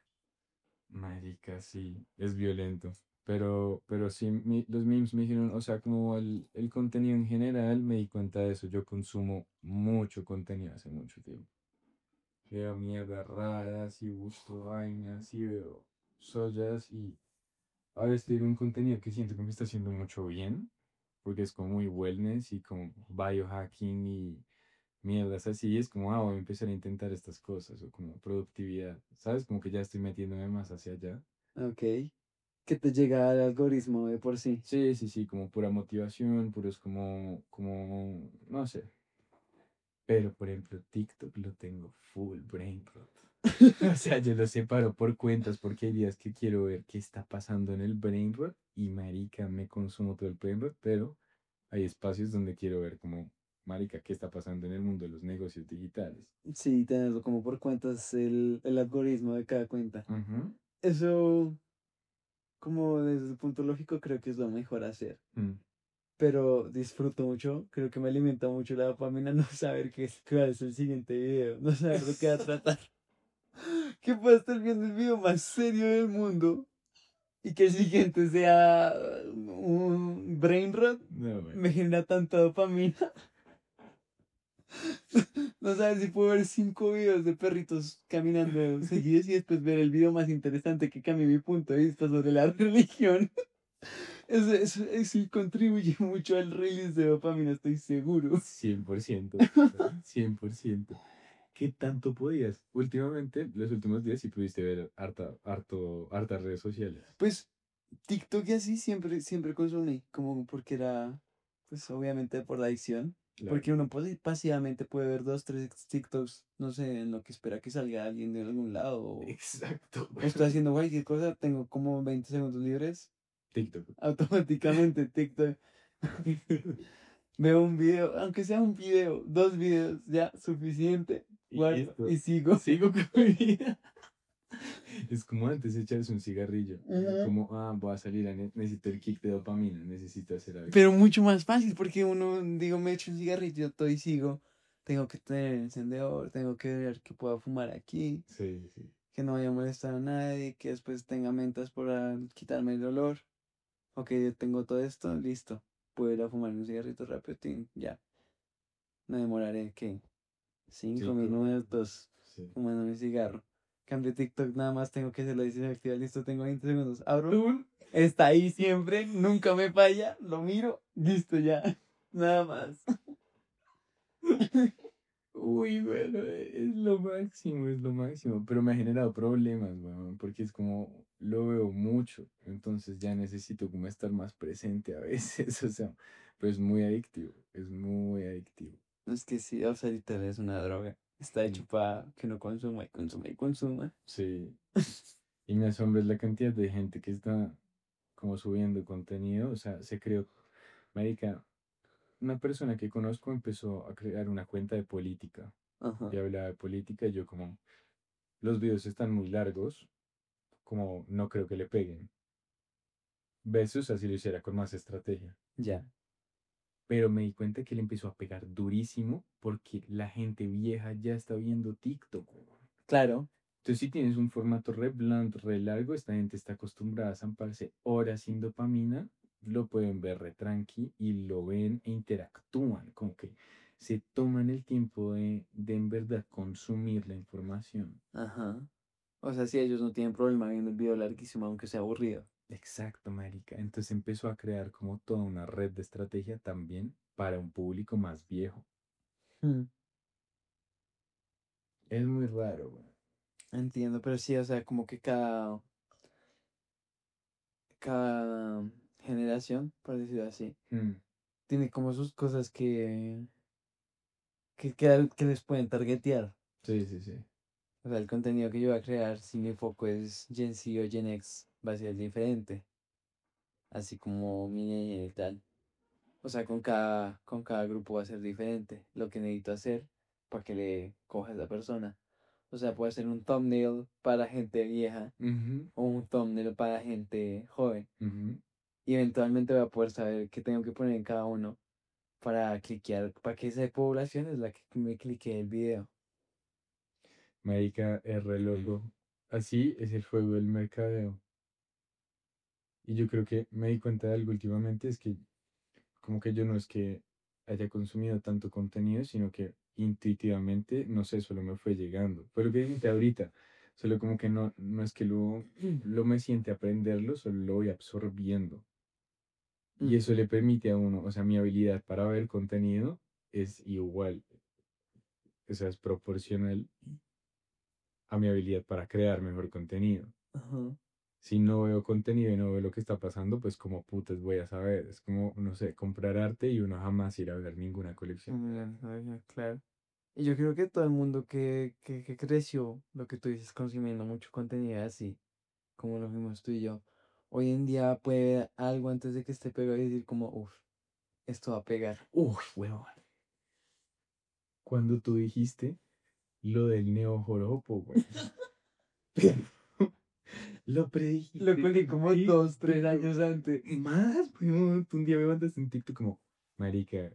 Marica, sí, es violento. Pero sí, los memes me dijeron, o sea, como el contenido en general, me di cuenta de eso. Yo consumo mucho contenido hace mucho tiempo. Veo mierdas raras y busco vainas y veo soyas y a veces tengo un contenido que siento que me está haciendo mucho bien, porque es como muy wellness y como biohacking y mierdas así. Es como, voy a empezar a intentar estas cosas o como productividad, ¿sabes? Como que ya estoy metiéndome más hacia allá. Ok. Que te llega al algoritmo de por sí. Sí, sí, sí, como pura motivación, puros no sé. Pero, por ejemplo, TikTok lo tengo full brain rot. O sea, yo lo separo por cuentas porque hay días que quiero ver qué está pasando en el brain rot y marica, me consumo todo el brain rot, pero hay espacios donde quiero ver como, marica, qué está pasando en el mundo de los negocios digitales. Sí, tenerlo como por cuentas el algoritmo de cada cuenta. Ujú. Eso, como desde el punto lógico, creo que es lo mejor hacer. Mm. Pero disfruto mucho, creo que me alimenta mucho la dopamina no saber cuál es el siguiente video, no saber lo que va a tratar. Que pueda estar viendo el video más serio del mundo y que el siguiente sea un brain rot, No, güey. me genera tanta dopamina. No sabes si puedo ver 5 videos de perritos caminando seguidos y después ver el video más interesante que cambie mi punto de vista sobre la religión. Eso sí contribuye mucho al release de dopamina, estoy seguro. 100%, 100%. ¿Qué tanto podías? Últimamente, los últimos días sí pudiste ver hartas redes sociales. Pues TikTok y así siempre consumí, como porque era, pues obviamente por la adicción. Claro. Porque uno pasivamente puede ver 2, 3 TikToks, no sé, en lo que espera que salga alguien de algún lado. Exacto. O estoy haciendo cualquier cosa, tengo como 20 segundos libres, TikTok. automáticamente TikTok. Veo un video, aunque sea un video, 2 videos, ya, suficiente. Y Guardo listo. y sigo. Sigo con mi vida. Es como antes echarse un cigarrillo. Ajá. Como, voy a salir, necesito el kick de dopamina, necesito hacer algo. Pero mucho más fácil porque uno, digo, me echo un cigarrillo, todo y sigo. Tengo que tener el encendedor, tengo que ver que pueda fumar aquí, Sí, sí. que no vaya a molestar a nadie, que después tenga mentas para quitarme el olor. Ok, yo tengo todo esto, listo. Puedo ir a fumar un cigarrito rápido, tin, ya. No demoraré, ¿qué? 5 5 minutos Sí. fumando mi cigarro. Cambio TikTok, nada más tengo que hacer la edición activa, listo, tengo 20 segundos. Abro, está ahí siempre, nunca me falla, lo miro, listo ya. Nada más. Uy, bueno, es lo máximo, es lo máximo. Pero me ha generado problemas, weón, porque es como, lo veo mucho. Entonces ya necesito como estar más presente a veces. O sea, pues es muy adictivo, es muy adictivo. Es que sí, o sea, literal es una droga. Está Mm, hecho para que uno consuma y consuma y consuma. Sí. Y me asombra la cantidad de gente que está como subiendo contenido. O sea, se creó, marica, una persona que conozco empezó a crear una cuenta de política. Ajá. Y hablaba de política y yo como, los videos están muy largos, como no creo que le peguen. Versus así lo hiciera con más estrategia. Ya. Pero me di cuenta que le empezó a pegar durísimo porque la gente vieja ya está viendo TikTok, weón. Claro. Entonces, si tienes un formato re blando, re largo, esta gente está acostumbrada a zamparse horas sin dopamina, lo pueden ver re tranqui y lo ven e interactúan, como que se toman el tiempo de en verdad consumir la información. Ajá. O sea, si ellos no tienen problema viendo el video larguísimo, aunque sea aburrido. Exacto, marica. Entonces empezó a crear como toda una red de estrategia también para un público más viejo. Mm, Es muy raro, güey. entiendo, pero sí, o sea, como que cada generación, por decirlo así, Mm, tiene como sus cosas que les pueden targetear. sí, sí, sí. O sea, el contenido que yo voy a crear, si mi foco es Gen Z o Gen X, va a ser diferente. Así como mi y tal. O sea, con cada grupo va a ser diferente lo que necesito hacer para que le coja a esa persona. O sea, puede ser un thumbnail para gente vieja Ujú, o un thumbnail para gente joven. ujú. Y eventualmente voy a poder saber qué tengo que poner en cada uno para cliquear, para que esa población es la que me clique el video. Marica, es re loco. Así es el juego del mercadeo. Y yo creo que me di cuenta de algo últimamente, es que como que yo no es que haya consumido tanto contenido, sino que intuitivamente, no sé, solo me fue llegando. Fue lo que dijiste ahorita. Solo como que no es que lo me siente aprenderlo, solo lo voy absorbiendo. Y eso Ujú. le permite a uno, o sea, mi habilidad para ver contenido es igual, o sea, es proporcional a mi habilidad para crear mejor contenido. Ajá. Si no veo contenido y no veo lo que está pasando, pues como putas voy a saber. Es como, no sé, comprar arte y uno jamás ir a ver ninguna colección. Claro. Y yo creo que todo el mundo que creció, lo que tú dices, consumiendo mucho contenido así, como lo fuimos tú y yo, hoy en día puede ver algo antes de que esté pegado y decir como, uff, esto va a pegar. Uf, huevón. Cuando tú dijiste lo del neojoropo, güey. Lo predijiste. Lo colgué como Sí, 2, 3 pero años antes. más, weón. Tú un día me mandaste un TikTok como, marica,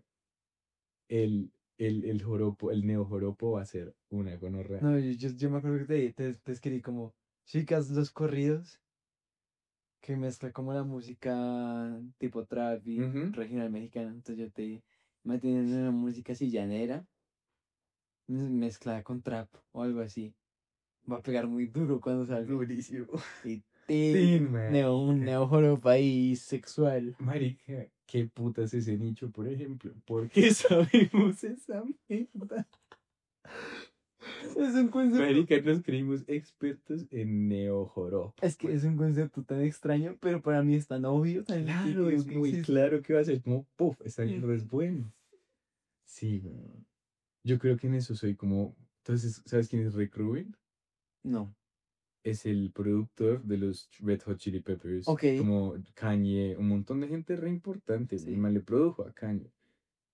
el joropo, el neojoropo va a ser una gonorrea. No, yo me acuerdo que te escribí como, chicas, los corridos, que mezcla como la música tipo trap y Ujú. regional mexicana. Entonces yo te mantienen una música así llanera, mezclada con trap o algo así. Va a pegar muy duro cuando salga. Durísimo. Y Tin, un marica. neojoropa ahí sexual. Marica, ¿qué putas ese nicho, por ejemplo? ¿Por qué sabemos esa mierda? Es un concepto. Marica, nos creímos expertos en neojoropo. Es que es un concepto tan extraño, pero para mí es tan obvio, tan Claro, intuitivo es que muy existe. claro que va a ser como, puff, esa mierda es buena. Sí, weón. Yo creo que en eso soy como. Entonces, ¿sabes quién es Rick Rubin? No. Es el productor de los Red Hot Chili Peppers, Ok. como Kanye, un montón de gente re importante. El Sí. man le produjo a Kanye.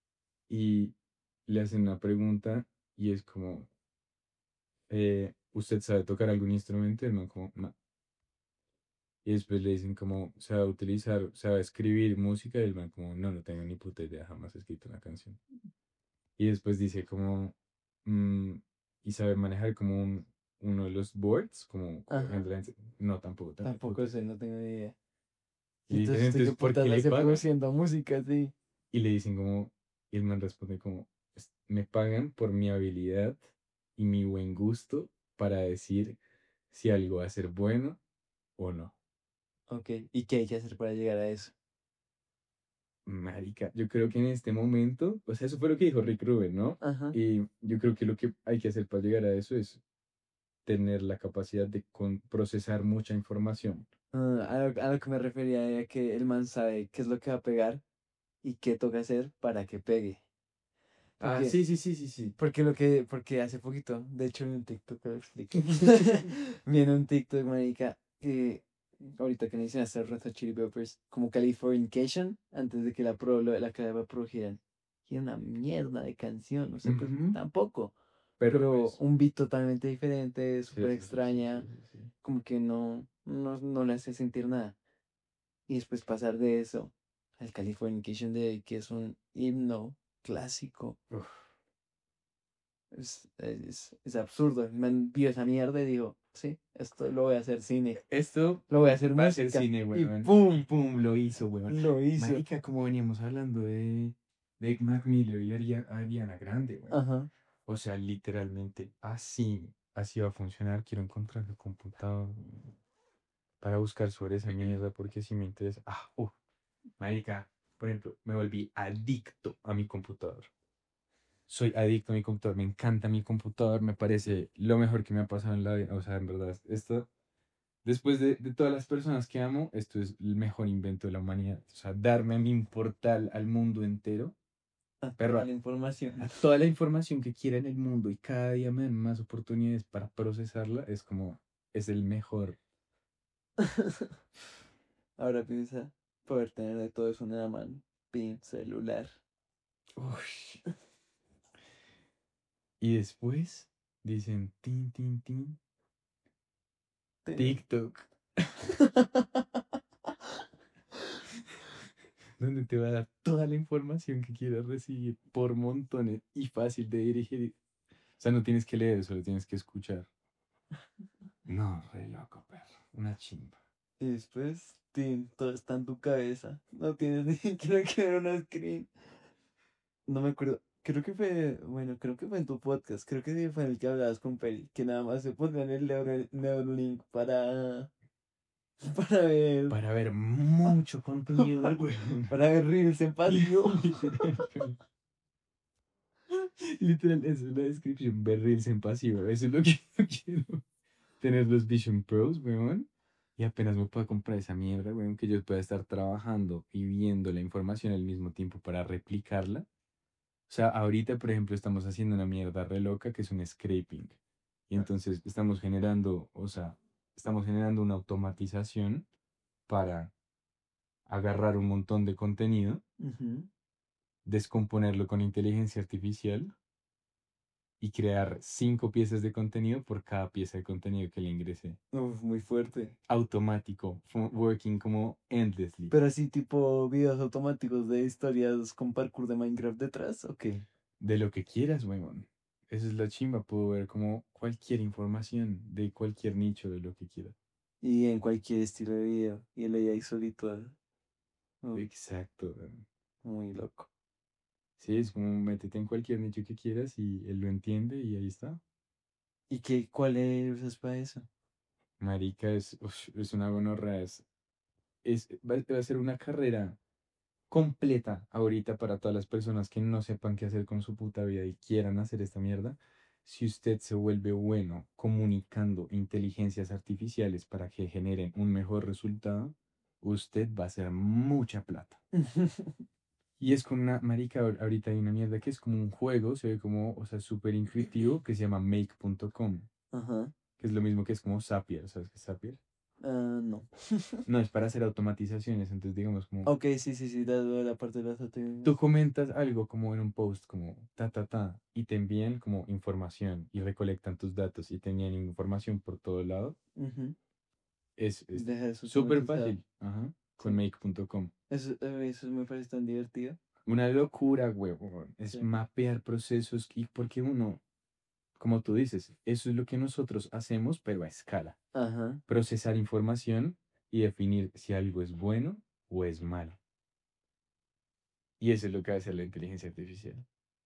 y le hacen una pregunta y es como, ¿usted sabe tocar algún instrumento? Y el man como, no. Y después le dicen como, ¿sabe utilizar, sabe escribir música? Y el man como, no, no tengo ni puta idea, jamás he escrito una canción. Y después dice como, mm, ¿y sabe manejar como uno de los boards? Como Ajá. no, tampoco tengo ni Tampoco puta sé, idea. no tengo ni idea. Y dicen, Entonces, ¿usted qué entonces, ¿por putas qué le hace pagan? produciendo música así? Y le dicen como, y el man responde como, Me pagan por mi habilidad y mi buen gusto para decir si algo va a ser bueno o no". Ok, ¿y qué hay que hacer para llegar a eso? Marica, yo creo que en este momento, o sea, eso fue lo que dijo Rick Rubin, ¿no? Ajá. Y yo creo que lo que hay que hacer para llegar a eso es tener la capacidad de procesar mucha información. A lo que me refería era que el man sabe qué es lo que va a pegar y qué toca hacer para que pegue. Ah, Porque, sí, sí, sí, sí, sí. porque hace poquito, de hecho en un TikTok lo expliqué. Vi en un TikTok, marica, que ahorita que mencionaste el Red Hot Chili Peppers, como Californication, antes de que la Academia produjeran. Y era una mierda de canción, o sea, pues Ujú. tampoco. Pero Pero pues, un beat totalmente diferente, sí, súper sí, sí, sí, sí, extraña, sí, sí. como que no le hace sentir nada. Y después pasar de eso al Californication de que es un himno clásico. Uf. Es absurdo. El man vio esa mierda y dijo, sí, esto lo voy a hacer cine, Esto lo voy a hacer va a ser música. cine, Y weón. Y ¡pum! pum, lo hizo, weón. Lo hizo. Marica, como veníamos hablando de Mac Miller y Ariana Grande, weón. Ajá. O sea, literalmente así va a funcionar. Quiero encontrar el computador para buscar sobre esa mierda porque si me interesa. Marica, por ejemplo, me volví adicto a mi computador. Soy adicto a mi computador, me encanta mi computador, me parece lo mejor que me ha pasado en la vida. O sea, en verdad, esto, después de todas las personas que amo, esto es el mejor invento de la humanidad. O sea, darme a mi portal al mundo entero, A perro, toda la información. a toda la información que quiera en el mundo y cada día me dan más oportunidades para procesarla, es como, es el mejor. Ahora piensa poder tener de todo eso en la mano. Pin, celular. Uy. Y después dicen, tin, tin, tin, Ten- TikTok, donde te va a dar toda la información que quieras recibir por montones y fácil de dirigir. O sea, no tienes que leer, solo tienes que escuchar. No, re loco, perro. Una chimba. Y después, todo está en tu cabeza. No tienes ni siquiera que ver una screen. No me acuerdo. Creo que fue en tu podcast. Creo que sí fue en el que hablabas con Peri. Que nada más se ponían el Neuralink para ver, Para ver mucho contenido, weón. para ver Reels en pasivo. Literal, literal, eso es la descripción. Ver Reels en pasivo. Eso es lo que yo quiero. Tener los Vision Pros, weón. Y apenas me pueda comprar esa mierda, weón, que yo pueda estar trabajando y viendo la información al mismo tiempo para replicarla. O sea, ahorita, por ejemplo, estamos haciendo una mierda re loca que es un scraping. Y entonces estamos generando, o sea, estamos generando una automatización para agarrar un montón de contenido, Ujú. descomponerlo con inteligencia artificial y crear 5 piezas de contenido por cada pieza de contenido que le ingrese. Uf, muy fuerte. Automático, working como endlessly. Pero así tipo videos automáticos de historias con parkour de Minecraft detrás, ¿o qué? De lo que quieras, weón. Esa es la chimba, puedo ver como cualquier información de cualquier nicho de lo que quieras. Y en cualquier estilo de video. Y el AI solito. Uf, Exacto, weón. muy loco. Sí, es como métete en cualquier nicho que quieras y él lo entiende y ahí está. ¿Y cuál usas para eso? Marica, es una gonorrea. Va a ser una carrera completa ahorita para todas las personas que no sepan qué hacer con su puta vida y quieran hacer esta mierda. Si usted se vuelve bueno comunicando inteligencias artificiales para que generen un mejor resultado, usted va a hacer mucha plata. Y es con una marica, ahorita hay una mierda que es como un juego, se ve como, o sea, súper intuitivo, que se llama make.com, Ajá. que es lo mismo que es como Zapier, ¿sabes qué es Zapier? No. No, es para hacer automatizaciones, entonces digamos como Ok, sí, la parte de las tú autoridades. comentas algo como en un post, como y te envían como información y recolectan tus datos y te envían información por todo lado. Ujú. Es Deja eso súper automatizado. fácil, ajá, con Sí. make.com. Eso me parece tan divertido. Una locura, huevón. Es Sí. mapear procesos y porque uno, como tú dices, eso es lo que nosotros hacemos, pero a escala. Ajá. Procesar información y definir si algo es bueno o es malo. Y eso es lo que hace la inteligencia artificial.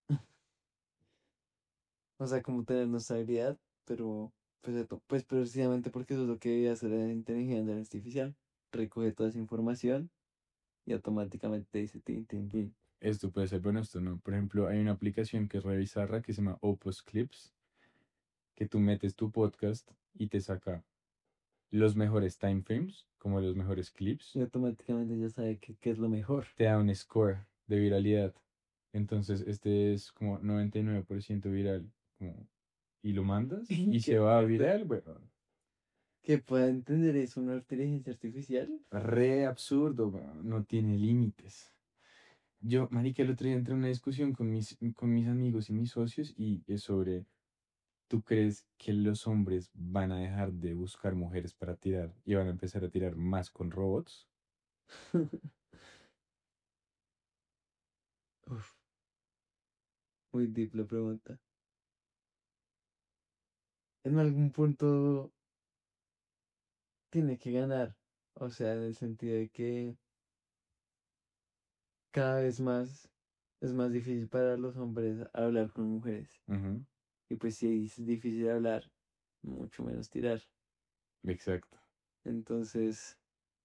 O sea, como tener nuestra habilidad, pero pues precisamente porque eso es lo que debe hacer la inteligencia artificial. Recoge toda esa información y automáticamente te dice tin, tin, tin. Esto puede ser bueno, esto no. Por ejemplo, hay una aplicación que es re bizarra que se llama Opus Clips, que tú metes tu podcast y te saca los mejores time frames, como los mejores clips, Y automáticamente ya sabe qué es lo mejor. te da un score de viralidad. Entonces, este es como 99% viral, como, y lo mandas y Qué se va fuerte. viral, weón. Que pueda entender eso una inteligencia artificial. Re absurdo, weón, no tiene límites. Yo, marica, el otro día entré en una discusión con mis amigos y mis socios y es sobre, ¿tú crees que los hombres van a dejar de buscar mujeres para tirar y van a empezar a tirar más con robots? Uf, muy deep la pregunta. En algún punto tiene que ganar. O sea, en el sentido de que cada vez más es más difícil para los hombres hablar con mujeres. Ujú, Y pues si es difícil hablar, mucho menos tirar. exacto. Entonces,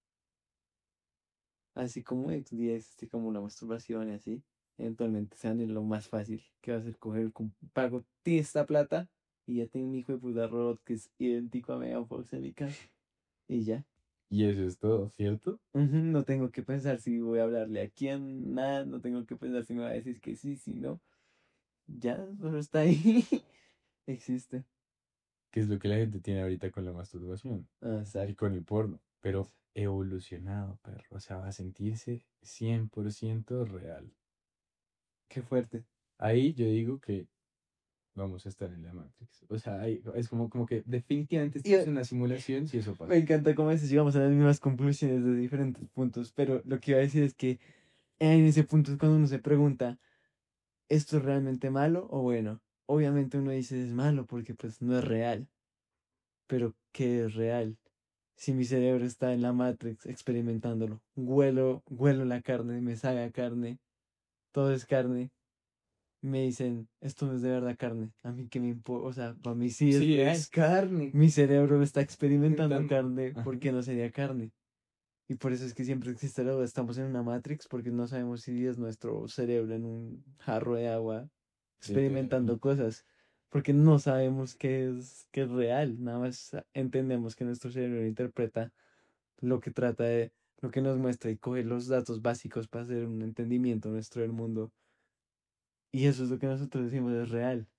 así como existe como una masturbación y así, eventualmente se en lo más fácil que va a ser coger, pago ti esta plata y ya tengo mi hijo de puta robot que es idéntico a Megan Fox en mi casa. Y ya. Y eso es todo, ¿cierto? Ujú. No tengo que pensar si voy a hablarle a quién, nada, no tengo que pensar si me va a decir que sí, si no. Ya, solo está ahí. Existe. Que es lo que la gente tiene ahorita con la masturbación Ah, y exacto. con el porno, pero evolucionado, perro. O sea, va a sentirse 100% real. Qué fuerte. Ahí yo digo que vamos a estar en la Matrix. O sea, es como que definitivamente esto Y es una simulación si eso me pasa. encanta cómo a veces llegamos a las mismas conclusiones de diferentes puntos, pero lo que iba a decir es que en ese punto es cuando uno se pregunta, ¿esto es realmente malo o bueno? Obviamente uno dice es malo porque pues no es real, pero ¿qué es real? Si mi cerebro está en la Matrix experimentándolo, huelo la carne, me sabe a carne, todo es carne, me dicen, esto no es de verdad carne, a mí qué me importa, o sea, para mí sí es Sí, real. es carne. Mi cerebro está experimentando Intentando. carne, Ajá. ¿por qué no sería carne? Y por eso es que siempre existe la duda, estamos en una Matrix porque no sabemos si es nuestro cerebro en un jarro de agua Literal. experimentando cosas, porque no sabemos qué es real, nada más entendemos que nuestro cerebro interpreta lo que trata de, lo que nos muestra y coge los datos básicos para hacer un entendimiento nuestro del mundo. Y eso es lo que nosotros decimos es real.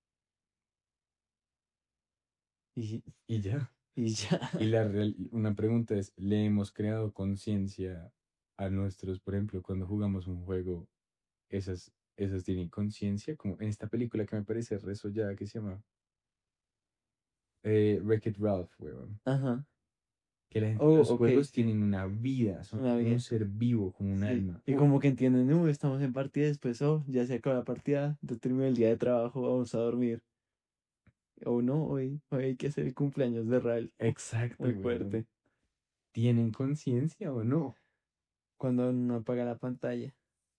Y, Y ya. y ya. Y una pregunta es, ¿le hemos creado conciencia a nuestros, por ejemplo, cuando jugamos un juego, esas tienen conciencia? Como en esta película que me parece resollada que se llama Wreck-It Ralph, weón. Ajá. Que la gente en Oh, los ok, juegos sí. tienen una vida, son Una como un vida. ser vivo, como un Sí. alma. Y como que entienden, estamos en partida, después, ya se acabó la partida, ya terminó el día de trabajo, vamos a dormir. O no, hoy hay que hacer el cumpleaños de Ral. Exacto, Muy weón. fuerte. ¿Tienen conciencia o no? Cuando uno apaga la pantalla.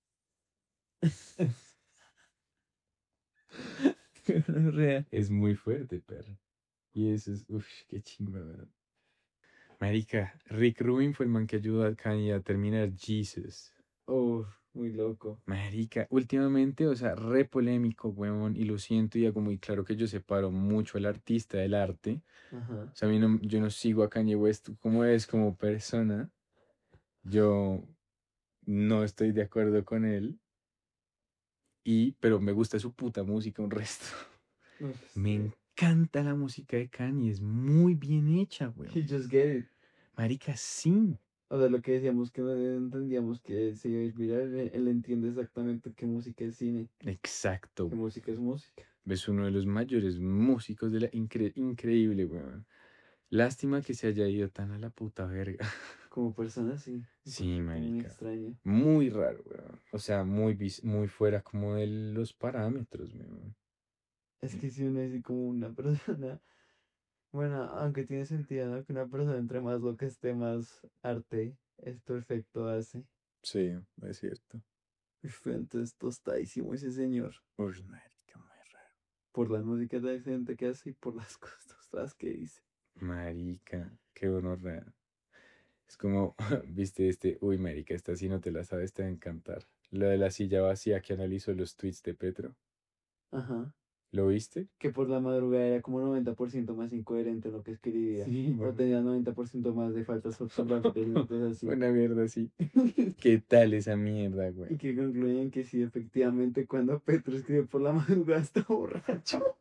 Real. Es muy fuerte, perro. Y eso es, uff, qué chingada, ¿verdad? Marica, Rick Rubin fue el man que ayudó a Kanye a terminar Jesus. Uf, muy loco. Marica, últimamente, o sea, re polémico, weón, y lo siento y hago muy claro que yo separo mucho al artista del arte. Ajá. O sea, yo no sigo a Kanye West como es como persona. Yo no estoy de acuerdo con él, pero me gusta su puta música un resto. Uf, Me sí. encanta la música de Kanye, es muy bien hecha, He weón. just get it. Marica, sí. O sea, lo que decíamos que no entendíamos que se iba a ir viral, él entiende exactamente qué música es cine, Exacto. qué música es música. Es uno de los mayores músicos de la increíble, weón. Lástima que se haya ido tan a la puta verga. Como persona, sí. Un Sí, poquito muy marica. extraño. Muy raro, weón. O sea, muy fuera como de los parámetros, weón. Es que si uno es como una persona, bueno, aunque tiene sentido, ¿no? Que una persona entre más lo que esté, más arte, esto efecto hace. Sí, es cierto. Uf, entonces tostadísimo ese señor. Uy, marica, muy raro. Por la música tan excelente que hace y por las cosas tostadas que dice. Marica, qué gonorrea. Es como, viste uy, marica, esta sí no te la sabes, te va a encantar. Lo de la silla vacía que analizó los tweets de Petro. Ajá. ¿Lo viste? Que por la madrugada era como 90% más incoherente en lo que escribía. Sí, O bueno. tenía 90% más de faltas ortográficas y cosas así. Una mierda así. ¿Qué tal esa mierda, Y güey? que concluyen que sí, efectivamente, cuando Petro escribe por la madrugada está borracho.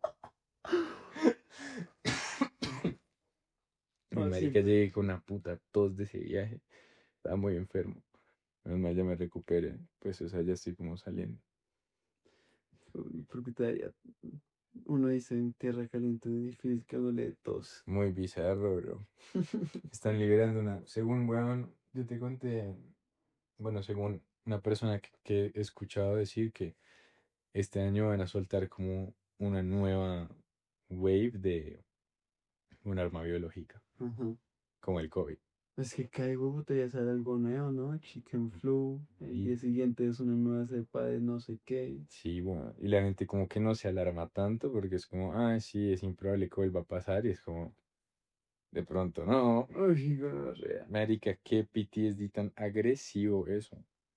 Mi Oh, marica siempre. llegué con una puta tos de ese viaje. Estaba muy enfermo. Menos mal ya me recuperé. Pues, o sea, ya estoy como saliendo. Uy, propietaria. Uno dice en tierra caliente es difícil que uno le tos. Muy bizarro, bro. Están liberando una. Según, weón, yo te conté. Bueno, según una persona que he escuchado decir que este año van a soltar como una nueva wave de un arma biológica, Ajá. como el COVID. Es que cada huevo te ya sale algo nuevo, ¿no? Chicken flu. El Y día siguiente es una nueva cepa de no sé qué. sí, bueno, y la gente como que no se alarma tanto porque es como, ah, sí, es improbable que vuelva a pasar y es como, de pronto, no. Uy, gonorrea. Marica, qué PTSD tan agresivo eso.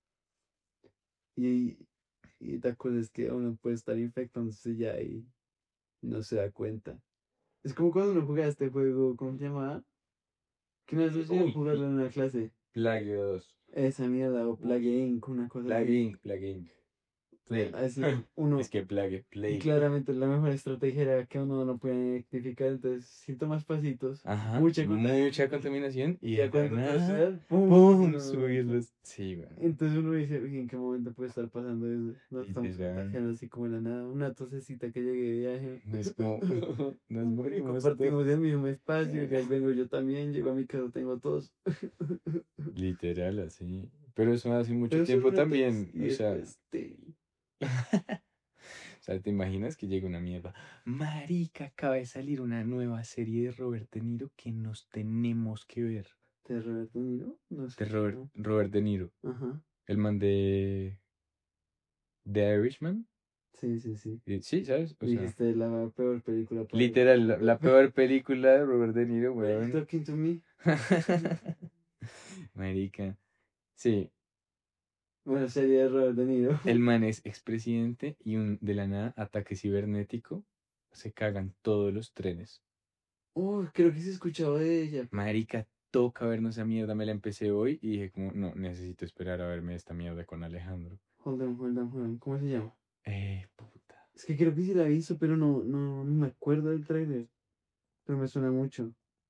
Y, y la cosa es que uno puede estar infectándose ya y no se da cuenta. Es como cuando uno juega este juego, ¿cómo se llama? Que no sé si Uy, jugarlo en una clase. Plague 2. Esa mierda, o Plague Inc., una cosa Plague así. Inc., Plague Inc. Plague. Así, Es uno, que Plague, y Plague. claramente la mejor estrategia era que uno no puede identificar, entonces siento más pasitos, Ajá, mucha mucha contaminación, contaminación y y ya de la cuando nada, toseas, ¡pum! ¡pum! No. Subirlos. Sí, bueno, Entonces uno dice, "Uy, ¿en qué momento puede estar pasando eso? Nos estamos literal. contagiando así como de la nada, una tosecita que llegue de viaje. No es como, nos morimos todos. Compartimos el mismo espacio, y ahí vengo yo también, llego a mi casa, tengo tos. Literal, así. Pero eso hace mucho Pero es un tiempo rato también. y O sea, después te... o sea, ¿te imaginas que llega una mierda? Marica, acaba de salir una nueva serie de Robert De Niro que nos tenemos que ver. ¿Te Roberto Niro? No De sé. Robert De Niro. Ajá. El man de The Irishman. Sí, sí, sí. Sí, ¿sabes? O sea, Dijiste la peor película para mí. literal, la peor película de Robert De Niro, Are you weón. talking to me? Marica. Sí, Bueno, sería de Robert De Niro. el man es expresidente y de la nada, ataque cibernético, se cagan todos los trenes. Creo que se escuchaba de ella. Marica, toca vernos esa mierda, me la empecé hoy y dije como, no, necesito esperar a verme esta mierda con Alejandro. Hold on, hold on, hold on. ¿Cómo se llama? Puta. Es que creo que sí la he visto, pero no me acuerdo del tráiler. Pero me suena mucho.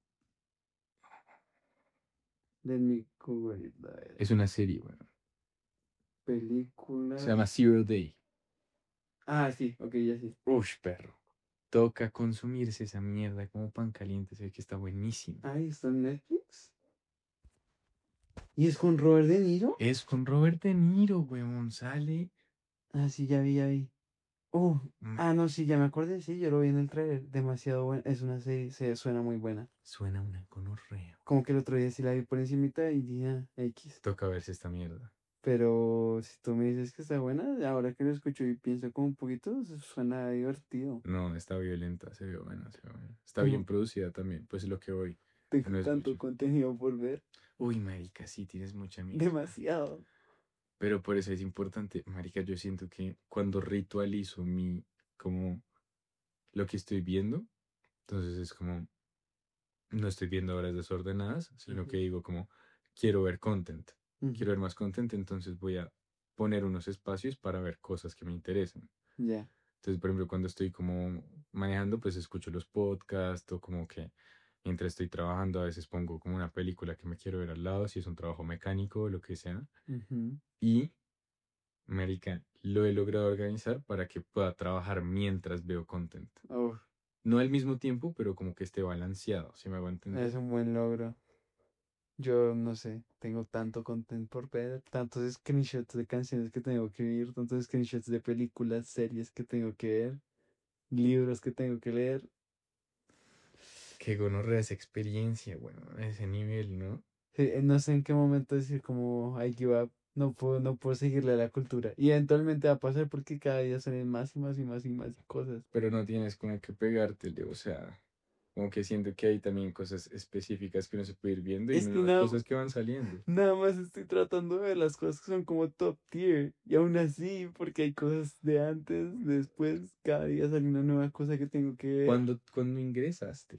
Let me Google it, a ver. Es una serie, weón. Película. Se llama Zero Day. Ah, sí, ok, ya sí. Ush, perro. Toca consumirse esa mierda como pan caliente, sé que está buenísimo. Ahí está en Netflix. ¿Y es con Robert De Niro? Es con Robert De Niro, weón, sale. Ah, sí, ya vi, ya vi. No, sí, ya me acordé, sí, yo lo vi en el trailer. Demasiado buena. Es una serie, se suena muy buena. Suena una gonorrea. Como que el otro día sí la vi por encimita y dije, X. Toca verse esta mierda. Pero si tú me dices que está buena, ahora que lo escucho y pienso como un poquito, suena divertido. No, está violenta, se ve buena, se ve buena. Está Tengo, bien producida también, pues es lo que voy. tengo No es tanto mucho. contenido por ver. Uy, marica, sí, tienes mucha mierda. Demasiado. Pero por eso es importante, marica, yo siento que cuando ritualizo como lo que estoy viendo, entonces es como, no estoy viendo horas desordenadas, sino que digo como, quiero ver content, quiero ver más content, entonces voy a poner unos espacios para ver cosas que me interesan. Ya. Entonces, por ejemplo, cuando estoy como manejando, pues escucho los podcasts o como que Mientras estoy trabajando, a veces pongo como una película que me quiero ver al lado, si es un trabajo mecánico o lo que sea. Ujú. Y, marica, lo he logrado organizar para que pueda trabajar mientras veo content. Uf, No al mismo tiempo, pero como que esté balanceado, ¿si me hago entender? es un buen logro. Yo no sé, tengo tanto content por ver, tantos screenshots de canciones que tengo que ver, tantos screenshots de películas, series que tengo que ver, libros que tengo que leer. Qué gonorrea esa experiencia, bueno, a ese nivel, ¿no? Sí, no sé en qué momento decir como I give up, no puedo seguirle a la cultura. Y eventualmente va a pasar porque cada día salen más y más y más y más cosas. Pero no tienes como que pegártele, o sea, como que siento que hay también cosas específicas que uno se puede ir viendo y Es que nuevas cosas que van saliendo. nada más estoy tratando de ver las cosas que son como top tier. Y aún así, porque hay cosas de antes, después, cada día sale una nueva cosa que tengo que ver. Cuando ingresaste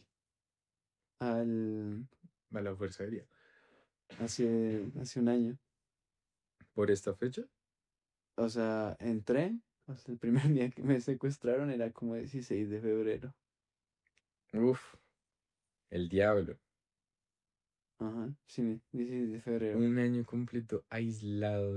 Al, a la Fuerza Aérea? hace un año. ¿Por esta fecha? O sea, entré, o sea, el primer día que me secuestraron era como 16 de febrero. Uf, el diablo. Ajá, sí, 16 de febrero. Un año completo aislado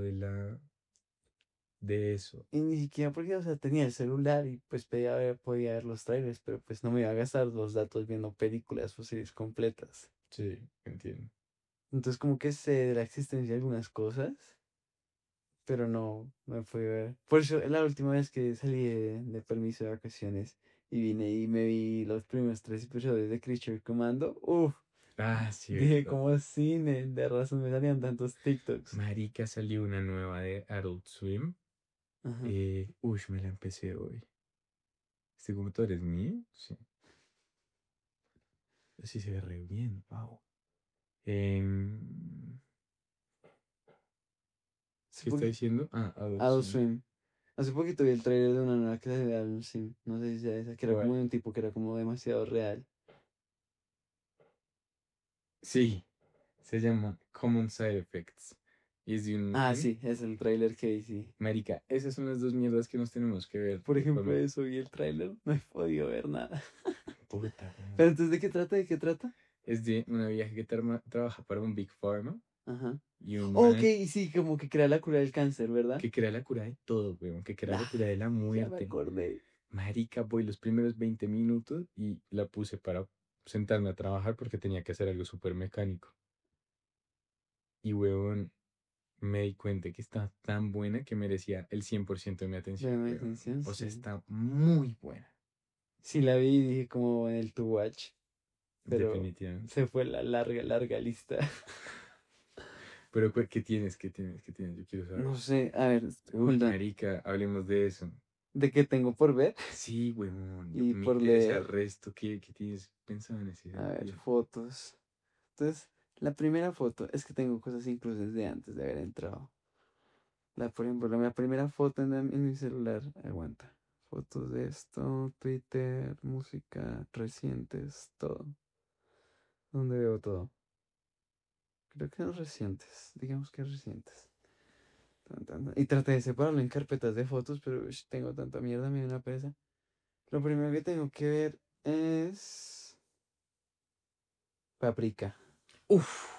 de eso. Y ni siquiera porque, o sea, tenía el celular y pues podía ver los trailers, pero pues no me iba a gastar los datos viendo películas o series completas. Sí, entiendo. Entonces como que sé de la existencia de algunas cosas, pero no me fui a ver. Por eso, la última vez que salí de permiso de vacaciones y vine y me vi los primeros 3 episodios de Creature Commando, uff, Ah, dije cierto. como cine, de razón me salían tantos TikToks. Marica, salió una nueva de Adult Swim. Ajá. Uy, me la empecé hoy. ¿Este computador es mío? Sí. Sí se ve re bien, wow. Em, Hace ¿Qué está poqui- diciendo? Ah, Adult Adult Swim. Swim. Hace poquito vi el trailer de una nueva clase de Adult Swim. No sé si sea esa, que era como ¿Cuál? de un tipo que era como demasiado real. Sí, se llama Common Side Effects. Y es de un Ah, man. sí, es el trailer que vi, sí. Marica, esas son las dos mierdas que nos tenemos que ver. Por ejemplo, eso vi el trailer, no he podido ver nada. Puta, weón. Pero entonces, ¿de qué trata? ¿De qué trata? Es de una vieja que trabaja para un Big Pharma Ajá. y un Ok, man sí, como que crea la cura del cáncer, ¿verdad? que crea la cura de todo, weón. Que crea la Ah, cura de la ya me muerte. acordé. Marica, voy los primeros 20 minutos y la puse para sentarme a trabajar porque tenía que hacer algo súper mecánico. Y, weón, me di cuenta que está tan buena que merecía el 100% de mi atención, De mi weón. atención, O sea, sí. está muy buena. Sí, la vi y dije como en el to watch, pero Definitivamente. se fue la larga, larga lista. Pero, ¿qué tienes? ¿Qué tienes? ¿Qué tienes? Yo quiero saber. No sé, a ver, Uy, marica, hablemos de eso. de qué tengo por ver Sí, weón, y me por interesa el leer. resto. ¿Qué tienes pensado en ese A ver, sentido? fotos. Entonces, la primera foto es que tengo cosas incluso desde antes de haber entrado. Por ejemplo, la primera foto en mi celular, aguanta. Fotos de esto, Twitter, música, recientes, todo. ¿Dónde veo todo? Creo que no recientes, digamos que recientes. Y traté de separarlo en carpetas de fotos, pero tengo tanta mierda, me da una pereza. Lo primero que tengo que ver es Paprika. Uf,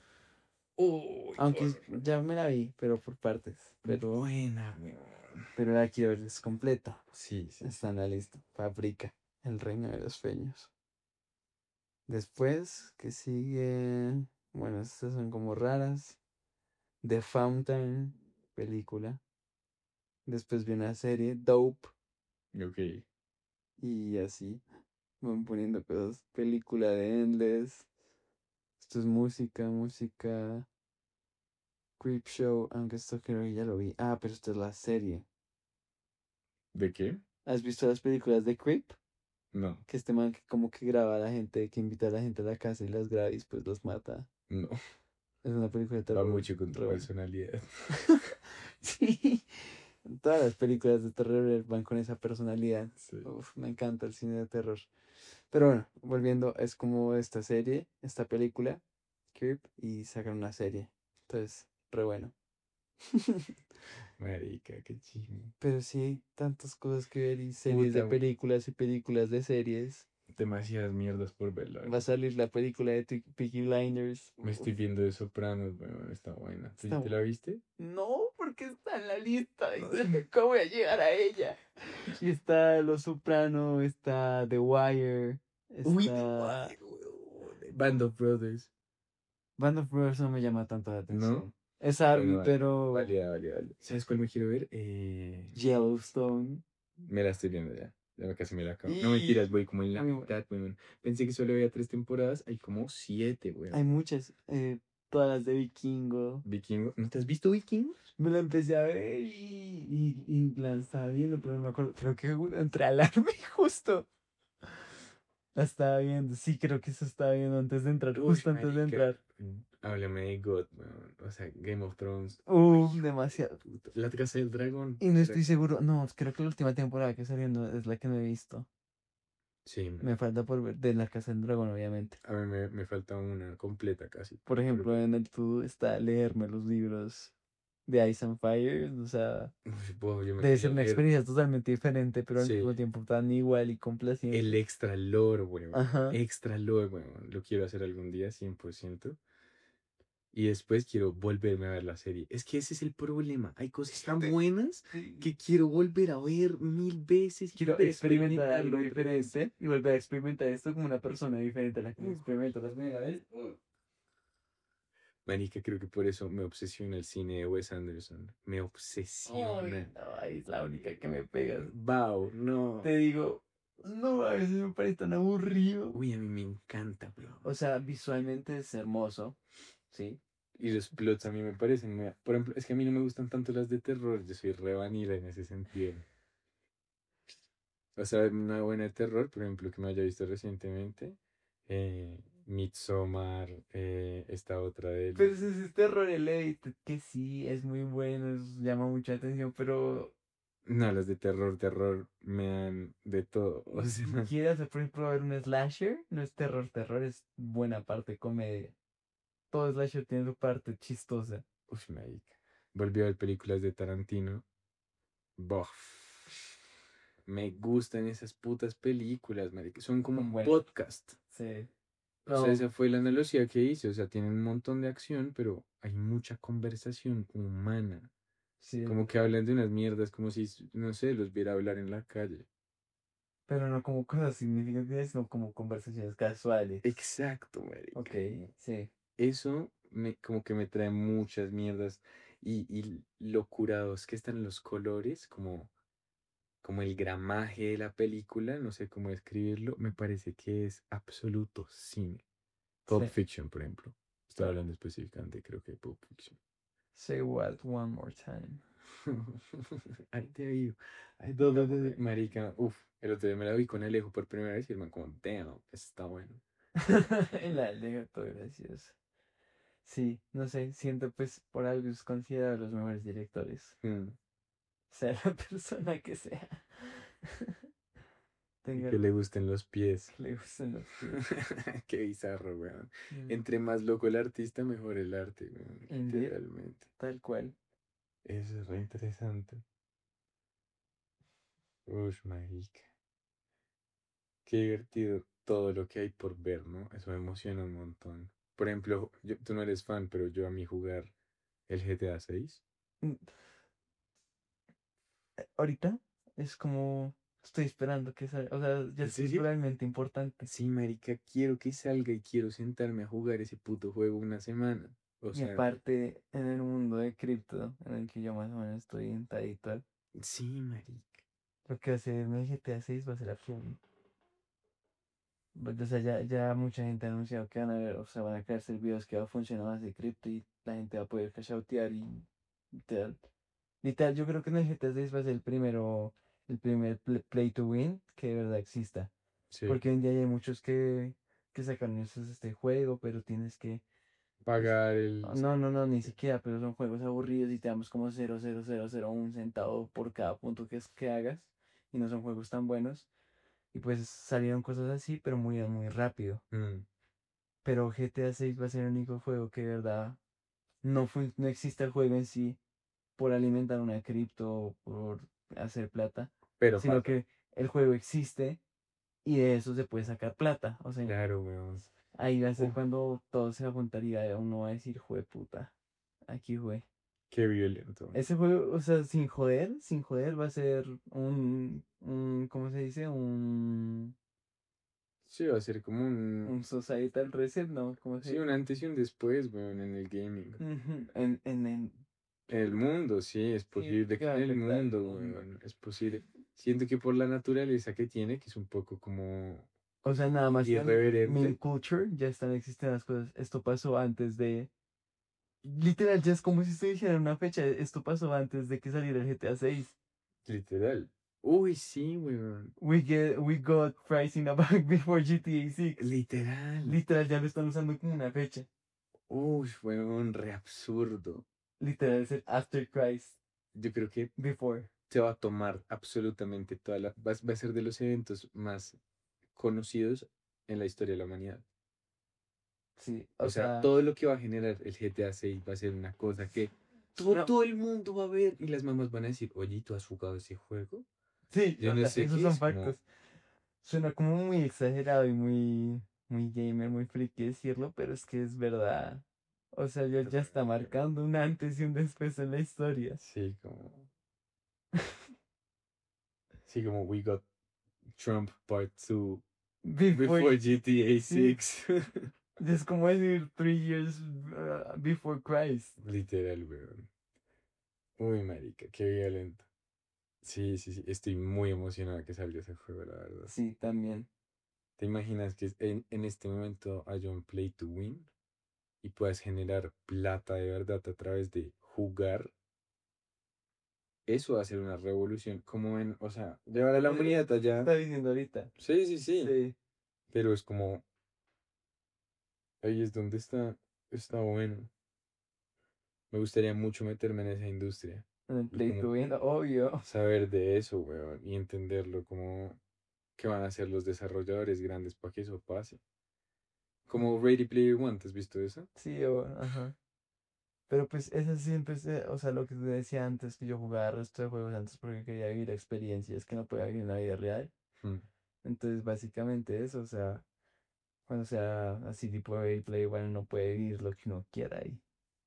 uy, Aunque ya me la vi, pero por partes. buena, weón. Pero la quiero ver, es completa. Sí, sí, sí. Está en la lista. Paprika, el reino de los sueños. Después, que sigue? Bueno, estas son como raras. The Fountain, película. Después viene la serie, Dope. Ok. Y así. Van poniendo cosas. Película de Endless. Esto es música. Creep Show, aunque esto creo que ya lo vi. Ah, pero esto es la serie. ¿De qué? ¿Has visto las películas de Creep? No, Que este man que como que graba a la gente, que invita a la gente a la casa y las graba y después los mata. no. Es una película de Va terror mucho con tu re buena. personalidad. Sí, todas las películas de terror van con esa personalidad. Sí. Uf, me encanta el cine de terror. Pero bueno, volviendo, es como esta serie, esta película, Creep, y sacan una serie. Entonces, re bueno. Marica, qué chimbo. Pero sí hay tantas cosas que ver y series de Puta, películas y películas de series. demasiadas mierdas por verla. Va a salir la película de Peaky Blinders. Me estoy viendo de Sopranos, weón, está buena. ¿Tú Está te la viste? No, porque está en la lista. Y ¿cómo voy a llegar a ella? Y está Los Soprano, está The Wire, Uy, está... Band of Brothers. Band of Brothers no me llama tanto la atención. ¿No? Es Arby, Bueno, vale. pero Vale. ¿Sabes cuál me quiero ver? Yellowstone. Me la estoy viendo ya. Ya casi me la acabo. Y- No mentiras, voy como en la Muy bueno. mitad, weón. Pensé que solo había 3 temporadas. Hay como 7, weón. Hay muchas, todas las de Vikingo. Vikingo. ¿No te has visto Vikingo? Me la empecé a ver y la estaba viendo, pero no me acuerdo. Creo que entré al alarme justo. La estaba viendo. Sí, creo que eso estaba viendo antes de entrar. Justo antes de entrar. Háblame de God, weón. O sea, Game of Thrones. Demasiado. Puta, La Casa del Dragón. Y no estoy seguro. No, creo que la última temporada que salió es la que no he visto. Sí, Me falta por ver. De La Casa del Dragón, obviamente. a mí me falta una completa casi. Por ejemplo, Pero- en el tú está leerme los libros de Ice and Fire. O sea, Uy, wow, yo me debe quería ser una leer experiencia totalmente diferente, pero al Sí. mismo tiempo tan igual y complaciente. el extra lore, weón. Ajá. Extra lore, weón. Lo quiero hacer algún día, 100%. Y después quiero volverme a ver la serie. Es que ese es el problema. Hay cosas tan buenas que quiero volver a ver 1000 veces. Quiero volver a experimentar algo experimentarlo otra vez. diferente y volver a experimentar esto como una persona diferente a la que lo experimento la primera vez. Marica, creo que por eso me obsesiona el cine de Wes Anderson. Me obsesiona. No, es la única que me pegas. Wow, no. Te digo, no, a veces me parece tan aburrido. Uy, a mí me encanta, bro. O sea, visualmente es hermoso, ¿sí? Y los plots a mí me parecen. Por ejemplo, es que a mí no me gustan tanto las de terror. Yo soy re vanilla en ese sentido. O sea, una buena de terror, por ejemplo, que me haya visto recientemente. Midsommar, esta otra de... Pero ese es terror Elite, que sí, es muy bueno, llama mucha atención, pero No, las de terror me dan de todo. O si sea, quieres hacer, por ejemplo, ver un slasher, no es terror, es buena parte comedia. Todo slasher tiene su parte chistosa. uf, marica. Volví a ver películas de Tarantino. Bof. Me gustan esas putas películas, marica. Son como Son un buenas. podcast. Sí. O sea, esa fue la analogía que hice. O sea, tienen un montón de acción, pero hay mucha conversación humana. Sí, Como que hablan de unas mierdas, como si, no sé, los viera hablar en la calle. pero no como cosas significativas, sino como conversaciones casuales. Exacto, marica. Ok, sí. Eso como que me trae muchas mierdas. Y lo curados que están los colores, como el gramaje de la película, no sé cómo describirlo, me parece que es absoluto cine. Pulp Sí. Fiction, por ejemplo. Estoy hablando específicamente, creo que de Pulp Fiction. Say what one more time. Ahí te vi. Ay, marica, el otro día me la vi con Alejo por primera vez y el man como, damn, está bueno. La leo todo gracioso. Sí, no sé, siento pues por algo es considerado los mejores directores. Mm, Sea la persona que sea. y Tenga que le gusten los pies. que le gusten los pies. Qué bizarro, weón. Mm, Entre más loco el artista, mejor el arte, weón. Indeed. Literalmente. Tal cual. Eso es re interesante. Ush, marica. Qué divertido todo lo que hay por ver, ¿no? Eso me emociona un montón. Por ejemplo, tú no eres fan, pero yo a mí jugar el GTA 6. Mm, Ahorita es como estoy esperando que salga. O sea, ya ¿En es serio? realmente importante. Sí, marica, quiero que salga y quiero sentarme a jugar ese puto juego una semana. O Y sea, aparte, en el mundo de cripto, en el que yo más o menos estoy entradito, sí, marica. lo que va a hacer en el GTA 6 va a ser absurdo. O sea, ya mucha gente ha anunciado que van a ver, o sea, van a crear servidores que va a funcionar más de cripto y la gente va a poder cashoutear y literal. Literal, yo creo que en el GTA 6 va a ser el primer play to win que de verdad exista. Sí. Porque hoy en día ya hay muchos que sacan este juego, pero tienes que... Pagar el... No, ni siquiera, pero son juegos aburridos y te damos como 0,0001 centavo por cada punto que hagas. Y no son juegos tan buenos. Y pues salieron cosas así, pero murieron muy rápido. Mm, Pero GTA 6 va a ser el único juego que de verdad no existe el juego en sí por alimentar una cripto o por hacer plata, pero sino que el juego existe y de eso se puede sacar plata. O sea, Claro, weón. ahí va a ser Uf, cuando todo se va a juntar y uno va a decir, jue puta, aquí fue. qué violento. Ese juego, o sea, sin joder, va a ser ¿cómo se dice? Sí, va a ser como un... Un societal reset, ¿no? ¿Cómo se Sí, un dice? antes y un después, weón, en el gaming. Ujú, en En el mundo, sí, es sí, posible que que va a en el afectar el mundo, mundo. weón, es posible. Siento que por la naturaleza que tiene, que es un poco como O sea, nada más en main irreverente, culture ya están existiendo las cosas. Esto pasó antes de. Literal, ya es como si se dijera una fecha. Esto pasó antes de que saliera el GTA 6. literal. Uy, sí, weón. We got Christ in a bag before GTA 6. Literal. Literal, ya lo están usando como una fecha. Uy, weón, re absurdo. Literal, es el After Christ Yo creo que before. se va a tomar absolutamente toda la... Va a ser de los eventos más conocidos en la historia de la humanidad. Sí, O o sea, sea. todo lo que va a generar el GTA 6 va a ser una cosa que No, todo el mundo va a ver y las mamás van a decir, oye, ¿tú has jugado ese juego? sí, Yo o no sea, sé esos qué son es, como, factos. Suena como muy exagerado y muy gamer, muy friki decirlo, pero es que es verdad. O sea, ya está marcando un antes y un después en la historia. sí, como We Got Trump Part 2 Before, before GTA sí, 6. es como decir 3 years before Christ. Literal, weón. Uy, marica, qué violento. Sí, sí, sí, estoy muy emocionado que salga ese juego, la verdad. Sí, también. ¿Te imaginas que en este momento haya un play to win y puedas generar plata de verdad a través de jugar? Eso va a ser una revolución, como en, o sea, llevar a la humanidad allá. Está diciendo ahorita. Sí, sí, sí, Sí, pero es como, ahí es donde está bueno. Me gustaría mucho meterme en esa industria en el y Play to como Win, obvio. saber de eso, weón, y entenderlo, como qué van a hacer los desarrolladores grandes para que eso pase. Como Ready Player One, ¿te has visto eso? Sí, ajá. Pero pues ese siempre es, o sea, lo que te decía antes, que yo jugaba resto de juegos antes porque quería vivir experiencias que no podía vivir en la vida real. Mm. Entonces, básicamente eso, o sea, cuando sea así tipo de play, bueno, no puede vivir lo que uno quiera ahí.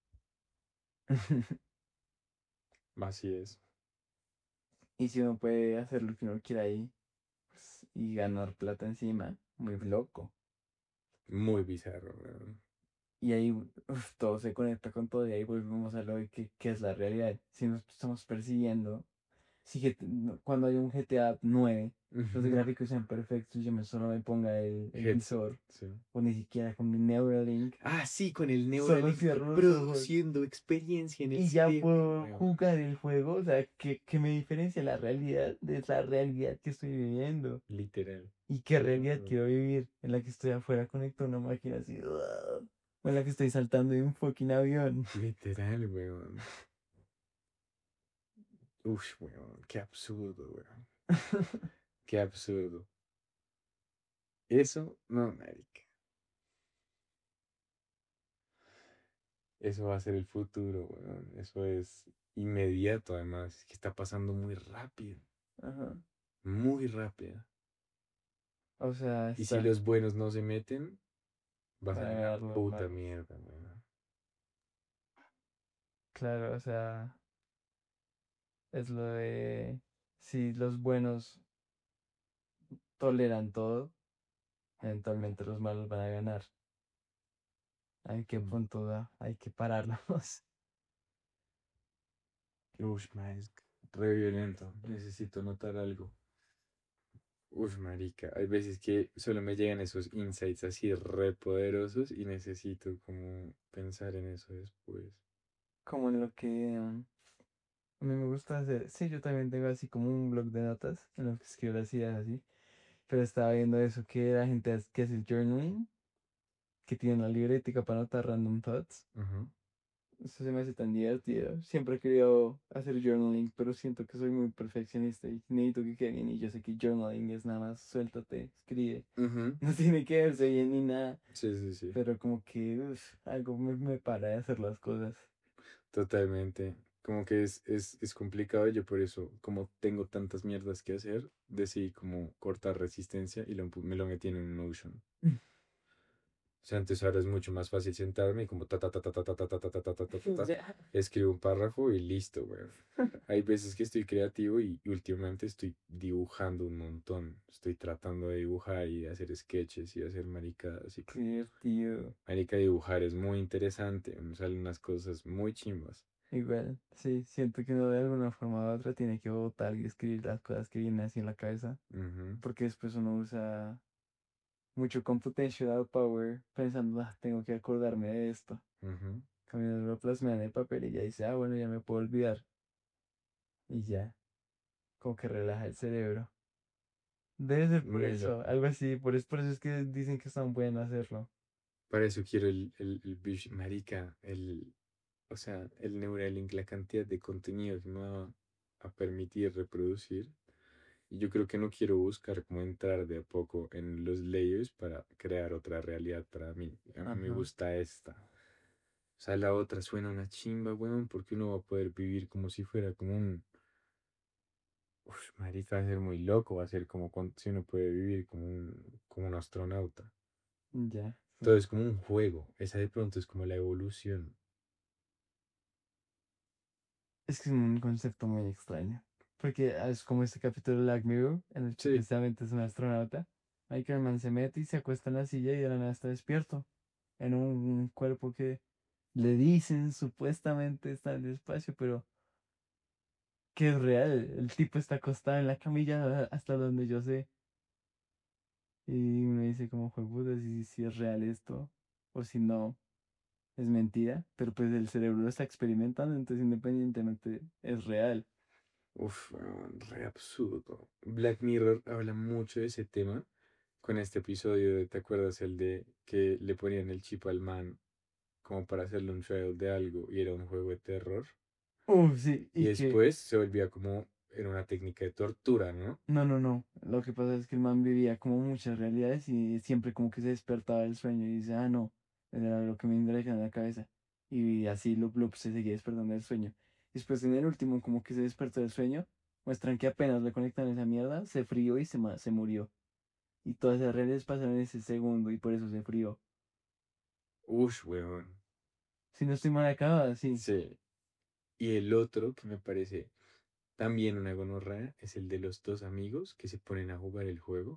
Así es. Y si uno puede hacer lo que uno quiera ahí, pues, y ganar plata encima, muy loco. Muy bizarro, weón. Y ahí todo se conecta con todo y ahí volvemos a lo de que es la realidad. Si nos estamos persiguiendo, si cuando hay un GTA 9 los Ujú. gráficos sean perfectos, yo solo me ponga el Headset, visor, sí. o ni siquiera con mi Neuralink, Ah, sí, con el solo Neuralink cierro los ojos produciendo experiencia en el y ya cerebro, puedo weón. jugar el juego. O sea, que me diferencia la realidad de la realidad que estoy viviendo Literal. y qué realidad Mm. quiero vivir, en la que estoy afuera conectado a una máquina así, ¡ah! O en la que estoy saltando de un fucking avión. Literal, weón. Uf, weón. Qué absurdo, weón. Qué absurdo. Eso, no, marica. Eso va a ser el futuro, weón. Eso es inmediato, además. Es que está pasando muy rápido. Ajá. Muy rápido. O sea, Y si está los buenos no se meten, va a ser para una ganar los puta malos. mierda, weón. Claro, o sea, es lo de si los buenos toleran todo, eventualmente los malos van a ganar. Hay que Mm. punto da, hay que pararlos. Uf, marica. Re violento. Necesito notar algo. Uf, marica. Hay veces que solo me llegan esos insights así re poderosos y necesito como pensar en eso después. Como en lo que a mí me gusta hacer. Sí, yo también tengo así como un blog de notas en lo que escribo las ideas así. Pero estaba viendo eso que la gente que hace el journaling, que tiene una libretica para anotar random thoughts. Ujú. Eso se me hace tan divertido. Siempre he querido hacer journaling, pero siento que soy muy perfeccionista y necesito que quede bien. Y yo sé que journaling es nada más suéltate, escribe. Ujú. No tiene que verse bien ni nada. Sí, sí, sí. Pero como que algo me para de hacer las cosas. Totalmente. Como que es complicado. Yo por eso, como tengo tantas mierdas que hacer, decidí como cortar resistencia y me lo metí en un Notion. O sea, antes ahora es mucho más fácil sentarme y como ta ta ta ta ta ta ta ta ta ta ta ta ta ta, Ya. escribo un párrafo y listo, güey. Hay veces que estoy creativo y últimamente estoy dibujando un montón. Estoy tratando de dibujar y de hacer sketches y hacer maricadas. Y Qué divertido. marica, dibujar es muy interesante. Me salen unas cosas muy chimbas. Igual, sí, siento que uno de alguna forma u otra tiene que votar y escribir las cosas que vienen así en la cabeza, Ujú, porque después uno usa mucho computational power pensando, "Ah, tengo que acordarme de esto". ujú. Cuando uno lo plasma en el papel y ya dice, ah, bueno, ya me puedo olvidar. Y ya, como que relaja el cerebro. Debe ser por Melo. eso, algo así, por eso es que dicen que es tan bueno hacerlo. Para eso quiero marica, o sea, el Neuralink, la cantidad de contenido que me va a permitir reproducir. Y yo creo que no quiero buscar cómo entrar de a poco en los layers para crear otra realidad para mí. A mí me Ajá, gusta esta. O sea, la otra suena una chimba, weón, porque uno va a poder vivir como si fuera como un... Uf, marica, va a ser muy loco, va a ser como si uno puede vivir como un astronauta. ya, Todo sí. es como un juego. Esa de pronto es como la evolución. Es que es un concepto muy extraño. Porque es como este capítulo de Black Mirror, en el que Sí. precisamente es un astronauta. Michael Mann se mete y se acuesta en la silla y de la nada está despierto. En un cuerpo que le dicen supuestamente está en el espacio, pero que es real. El tipo está acostado en la camilla hasta donde yo sé. Y uno dice como fue puta si es real esto. O si no, es mentira. Pero pues el cerebro lo está experimentando, entonces independientemente es real. Uf, weón, re absurdo. Black Mirror habla mucho de ese tema con este episodio ¿te acuerdas el de que le ponían el chip al man como para hacerle un trial de algo y era un juego de terror? Sí, Y y que después se volvía como, era una técnica de tortura, ¿no? no, no, no. Lo que pasa es que el man vivía como muchas realidades y siempre como que se despertaba del sueño y dice, ah, no, era lo que me enderezaba en la cabeza. Y así loop, loop se seguía despertando del sueño. Después en el último como que se despertó del sueño, muestran que apenas le conectan esa mierda, se frió y se murió. Y todas esas realidades pasaron en ese segundo y por eso se frió. Ush, weón. Si no estoy mal acabada, sí. Sí. Y el otro que me parece también una gonorrea es el de los dos amigos que se ponen a jugar el juego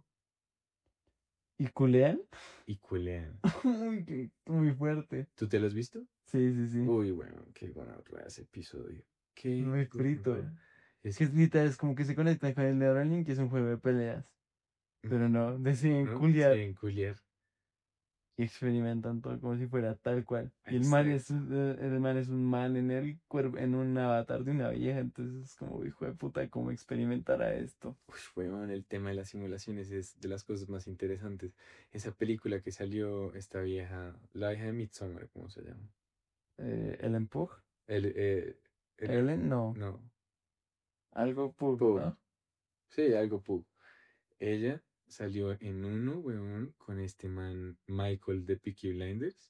¿Y culean? y culean. Muy, muy fuerte. ¿Tú te lo has visto? Sí, sí, sí. Uy, weón, qué gonorrea ese episodio. Qué Muy frito. gonorrea. Es Que es literal, es como que se conectan con el Neuralink, que es un juego de peleas. Pero no, deciden ¿no? culiar Sí, culiar. y experimentan todo como si fuera tal cual. Y Exacto. el man es un man en el cuerpo, en un avatar de una vieja, entonces es como, hijo de puta, ¿cómo experimentará esto? Uy, weón, el tema de las simulaciones es de las cosas más interesantes. Esa película que salió esta vieja, la hija de Midsommar, ¿cómo se llama? Ellen Pugh, El, Ellen, no, no, algo Pugh, Pug. ¿no? Sí, algo Pug. Ella salió en uno, weón, con este man Michael de Peaky Blinders,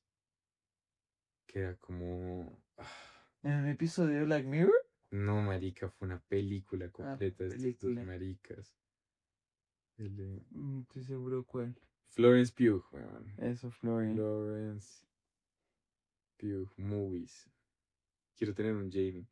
que era como... En un episodio de Black Mirror. no, marica, fue una película Ah, completa de estos dos película. maricas. El de Estoy seguro cuál. Florence Pugh, weón. Eso, Florian. Florence Pugh Movies. Quiero tener un Jamie.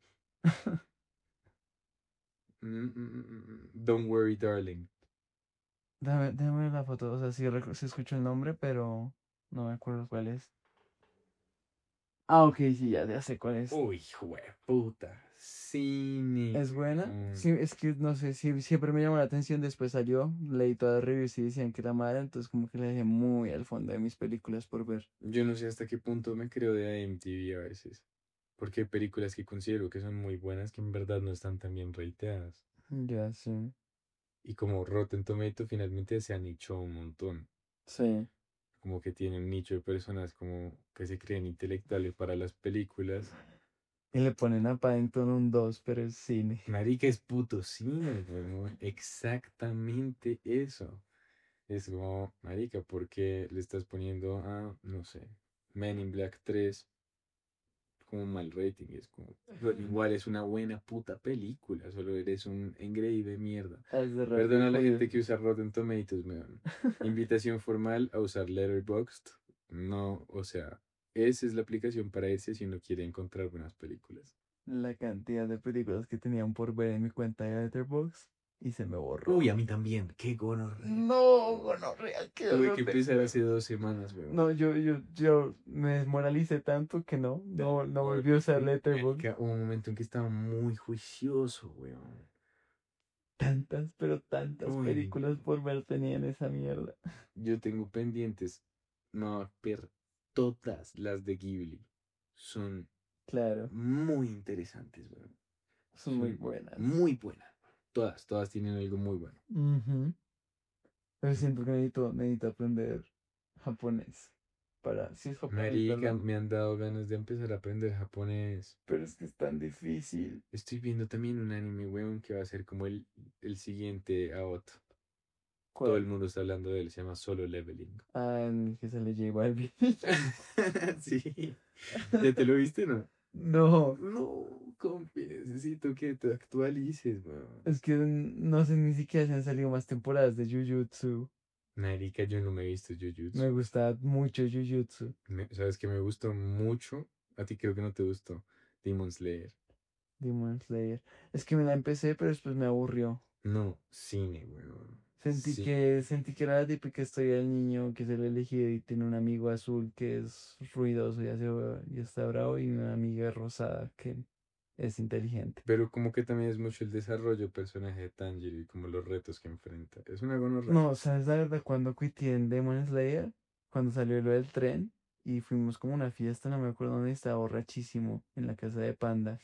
Don't worry, darling. Déjame la foto, o sea, sí, sí escucho el nombre, pero no me acuerdo cuál es. Ah, ok, sí, ya sé cuál es. Uy, puta. Cine. ¿Es buena? Mm. Sí, es que no sé, siempre me llamó la atención, después salió, leí todas las reviews y decían que era mala, entonces como que la dejé muy al fondo de mis películas por ver. Yo no sé hasta qué punto me creo de IMDb a veces. Porque hay películas que considero que son muy buenas que en verdad no están tan bien rateadas. Ya, sí. Y como Rotten Tomato finalmente se han hecho un montón. Sí. Como que tiene un nicho de personas como que se creen intelectuales para las películas. Y le ponen a Paddington un 2 pero es cine. Marica es puto cine, weón. Exactamente eso. Es como, marica, ¿por qué le estás poniendo a, no sé, Men in Black 3 como mal rating. Y es como, pero igual es una buena puta película, solo eres un engreído de mierda. Es de Perdona a la Rápido y gente que usa Rotten Tomatoes, weón. Invitación formal a usar Letterboxd. No, o sea, esa es la aplicación para irse si uno quiere encontrar buenas películas. La cantidad de películas que tenían por ver en mi cuenta de Letterboxd y se me borró. Uy, a mí también. Qué gonorrea. No, gonorrea, qué Tuve dolor que de empezar culo. hace 2 semanas, weón. No, yo me desmoralicé tanto que no volví a usar Letterboxd. Hubo un momento en que estaba muy juicioso, weón. Tantas, pero tantas Uy, películas por ver tenía en esa mierda. yo tengo pendientes. No, ver todas las de Ghibli. Son Claro, muy interesantes, weón. son muy Son buenas. muy buenas. Todas tienen algo muy bueno. Ujú. Pero siento que necesito aprender japonés. Si es japonés, Marica, ¿verdad? me han dado ganas de empezar a aprender japonés. Pero es que es tan difícil. Estoy viendo también un anime, weón, que va a ser como el siguiente a otro. Todo el ¿Cuál? mundo está hablando de él, se llama Solo Leveling. Ah, en el que sale J Balvin. Sí. ¿Ya te lo viste, no? No, No, compi, necesito que te actualices, weón. es que no sé ni siquiera si han salido más temporadas de Jujutsu. Marica, yo no me he visto Jujutsu. Me gusta mucho Jujutsu. ¿Sabes qué me gustó mucho? A ti creo que no te gustó. Demon Slayer. Demon Slayer. Es que me la empecé, pero después me aburrió. No, cine, weón. Sentí que era la típica historia del niño que es el elegido y tiene un amigo azul que es ruidoso y está bravo y una amiga rosada que es inteligente. Pero como que también es mucho el desarrollo del personaje de Tanjiro y como los retos que enfrenta. Es una gonorrea. No, ¿sabes la verdad? Cuando quité en Demon Slayer, cuando salió lo del tren y fuimos como a una fiesta, no me acuerdo dónde, estaba borrachísimo en la casa de Panda.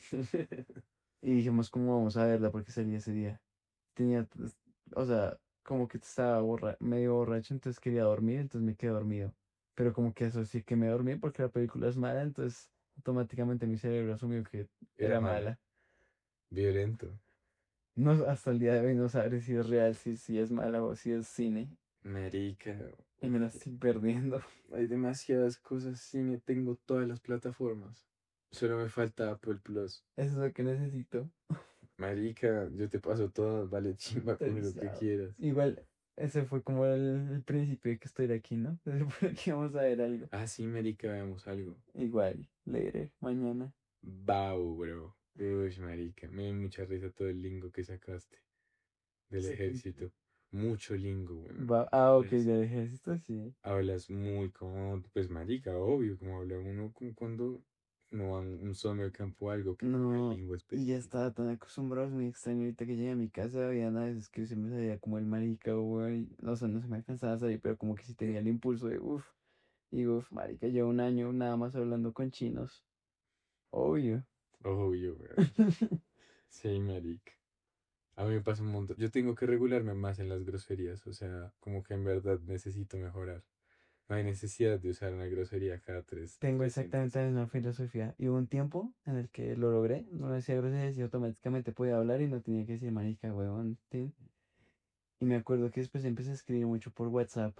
Y dijimos, ¿cómo vamos a verla? Porque salía ese día. Tenía, o sea, como que estaba medio borracho, entonces quería dormir, entonces me quedé dormido. Pero como que eso sí que me dormí porque la película es mala, entonces automáticamente mi cerebro asumió que Era era mala. mala. Violento. No, hasta el día de hoy no sabré si es real, si es mala o si es cine. Marica. Y me la estoy perdiendo. Hay demasiadas cosas cine. Tengo todas las plataformas. Solo me falta Apple Plus. Eso es lo que necesito. Marica, yo te paso todas. Vale, chimba, come lo que Autorizado. quieras. Igual, ese fue como el principio de que estoy aquí, ¿no? Se supone que vamos a ver algo. Ah, sí, marica, veamos algo. Igual, leeré mañana. Bau, bro. Uy, marica. Me dio mucha risa todo el lingo que sacaste del Sí. ejército. Mucho lingo, weón. Ok, Pues, del ejército, sí. hablas muy como, pues, marica, obvio, como habla uno como cuando no va a un summer camp o algo que tenga No, lengua y ya específica. estaba tan acostumbrado, es muy extraño ahorita que llegué a mi casa, había a veces que se me salía como el marica, güey, no sé, no se me alcanzaba a salir, pero como que sí tenía el impulso de, marica, llevo un año nada más hablando con chinos, obvio. Obvio, weón. Sí, marica. A mí me pasa un montón. Yo tengo que regularme más en las groserías, o sea, como que en verdad necesito mejorar. No hay necesidad de usar una grosería cada Tengo 300. exactamente la misma filosofía, y hubo un tiempo en el que lo logré, no decía groserías y automáticamente podía hablar y no tenía que decir marica, huevón, tin. Y me acuerdo que después empecé a escribir mucho por WhatsApp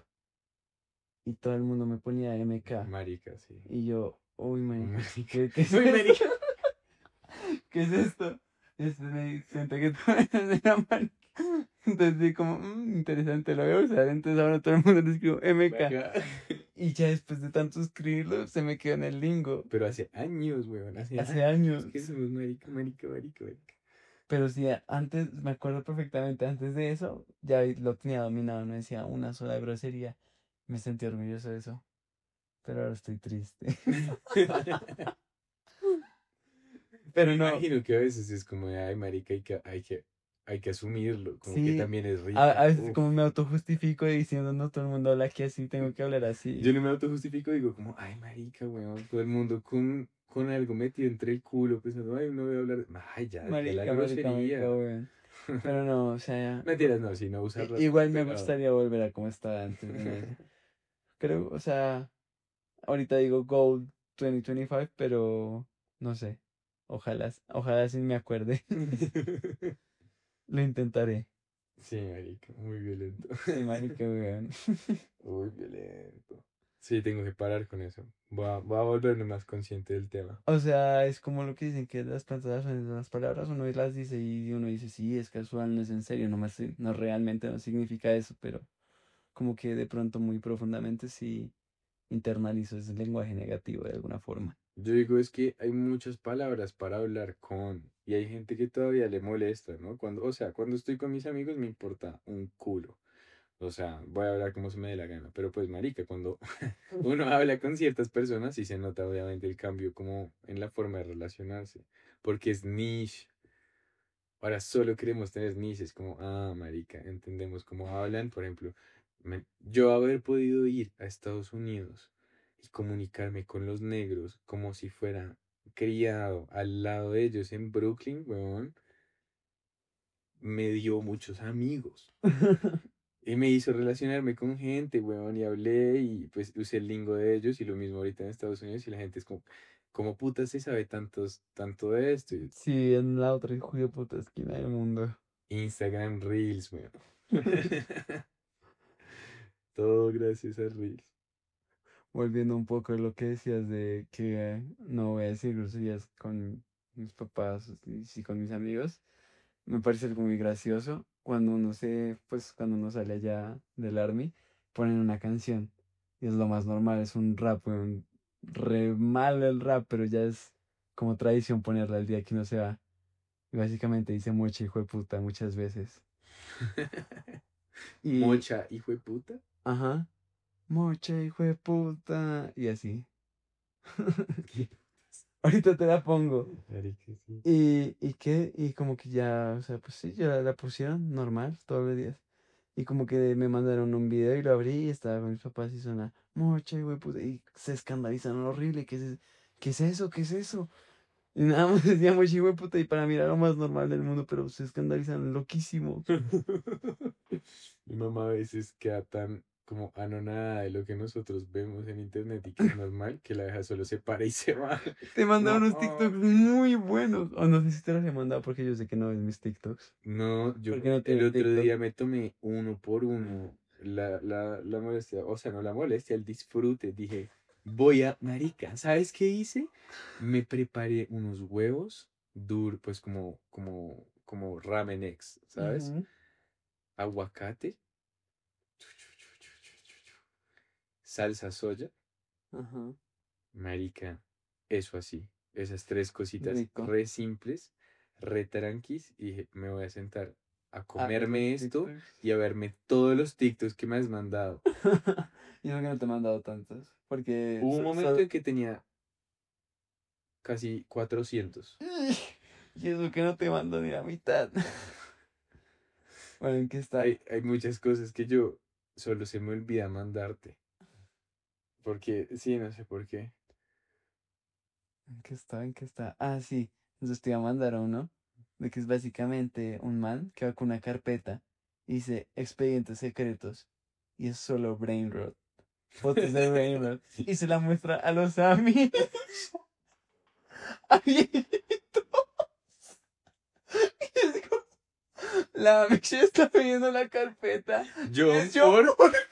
y todo el mundo me ponía MK. Marica, sí. Y yo, uy, marica, Marica. ¿qué es Uy, esto? marica. ¿Qué es esto? Me di cuenta que tú eres la marica. Entonces dije como, interesante, lo voy a usar. Entonces ahora todo el mundo le escribo MK. Marica. Y ya después de tanto escribirlo, se me quedó en el lingo. Pero hace años, weón. Hace años. Que somos marica, marica, marica, marica. Pero sí, antes, me acuerdo perfectamente, antes de eso, ya lo tenía dominado, no decía una sola grosería. Me sentí orgulloso de eso. Pero ahora estoy triste. Pero Me no. imagino que a veces es como, de, ay, marica, hay que asumirlo. Como que Sí, también es a veces rico. como me autojustifico diciendo, no, todo el mundo habla aquí así, tengo que hablar así. Yo no me autojustifico, digo como, ay, marica, weón, todo el mundo con algo metido entre el culo, pensando, ay, no voy a hablar. Ay, ya, de la grosería. Weón. Pero no, o sea, Mentiras, no, si no usar igual me pero... gustaría volver a como estaba antes. Creo, o sea, ahorita digo Gold 2025, pero no sé. Ojalá sí me acuerde. Lo intentaré. Sí, marica, muy violento. Sí, marica, weón. Muy violento. Sí, tengo que parar con eso. Voy a volverme más consciente del tema. O sea, es como lo que dicen que las plantas son las palabras, uno las dice y uno dice, sí, es casual, no es en serio, no, no realmente no significa eso, pero como que de pronto muy profundamente sí internalizo ese lenguaje negativo de alguna forma. Yo digo, es que hay muchas palabras para hablar con, y hay gente que todavía le molesta, ¿no? Cuando, o sea, cuando estoy con mis amigos me importa un culo. O sea, voy a hablar como se me dé la gana. Pero pues, marica, cuando uno habla con ciertas personas, sí se nota obviamente el cambio como en la forma de relacionarse. Porque es niche. Ahora solo queremos tener niches, como, ah, marica, entendemos cómo hablan. Por ejemplo, yo haber podido ir a Estados Unidos y comunicarme con los negros como si fuera criado al lado de ellos en Brooklyn, weón, me dio muchos amigos. Y me hizo relacionarme con gente, weón, y hablé y pues usé el lingo de ellos y lo mismo ahorita en Estados Unidos y la gente es como, ¿cómo puta se sabe tanto de esto? Y Sí, en la otra hijo de puta esquina del mundo. Instagram Reels, weón. Todo gracias a Reels. Volviendo un poco a lo que decías de que no voy a decir groserías con mis papás y sí con mis amigos, me parece algo muy gracioso cuando uno pues cuando uno sale allá del army, ponen una canción y es lo más normal, es un rap, un re mal el rap, pero ya es como tradición ponerla el día que uno se va. Y básicamente dice mucho hijo de puta muchas veces. Y, Mocha, hijo de puta. ajá, mucha hijo de puta, y así. Ahorita te la pongo. Marica, sí. Y qué, y como que ya, o sea, pues sí, ya la pusieron normal todos los días. Y como que me mandaron un video y lo abrí y estaba con mis papás y suena, mucha hijo de puta, y se escandalizaron horrible, qué es eso? ¿Qué es eso? Y nada más decía mucha hijo de puta y para mí era lo más normal del mundo, pero se escandalizaron loquísimo. Mi mamá a veces queda tan como anonada de lo que nosotros vemos en internet y que es normal que la deja solo se para y se va. Te mandaron Como, unos "Oh". TikToks muy buenos. O no sé si te los he mandado porque yo sé que no ves mis TikToks. No, yo Porque no el tienes otro TikTok. día me tomé uno por uno la molestia, o sea, no la molestia, el disfrute. Dije, voy a, marica, ¿sabes qué hice? Me preparé unos huevos duros, pues como ramen eggs, ¿sabes? Ujú. Aguacate, salsa soya, Ajá. marica, eso así. Esas tres cositas Rico. re simples, re tranquis, y dije, me voy a sentar a A ver los comerme esto TikToks. y a verme todos los TikToks que me has mandado. Y eso que no te he mandado tantos. Porque Hubo un momento en que tenía casi 400. Y eso que no te mando ni la mitad. Bueno, ¿en qué está? Hay muchas cosas que yo solo se me olvida mandarte. Porque, sí, no sé por qué. ¿En qué está? ¿En qué está? Ah, sí. Entonces te iba a mandar uno. De que es básicamente un man que va con una carpeta y dice expedientes secretos. Y es solo brain rot. Fotos de brain rot. Y se la muestra a los amigos. A viejitos. Y es como, la Michelle está pidiendo la carpeta. Y John es John Ford. Ford.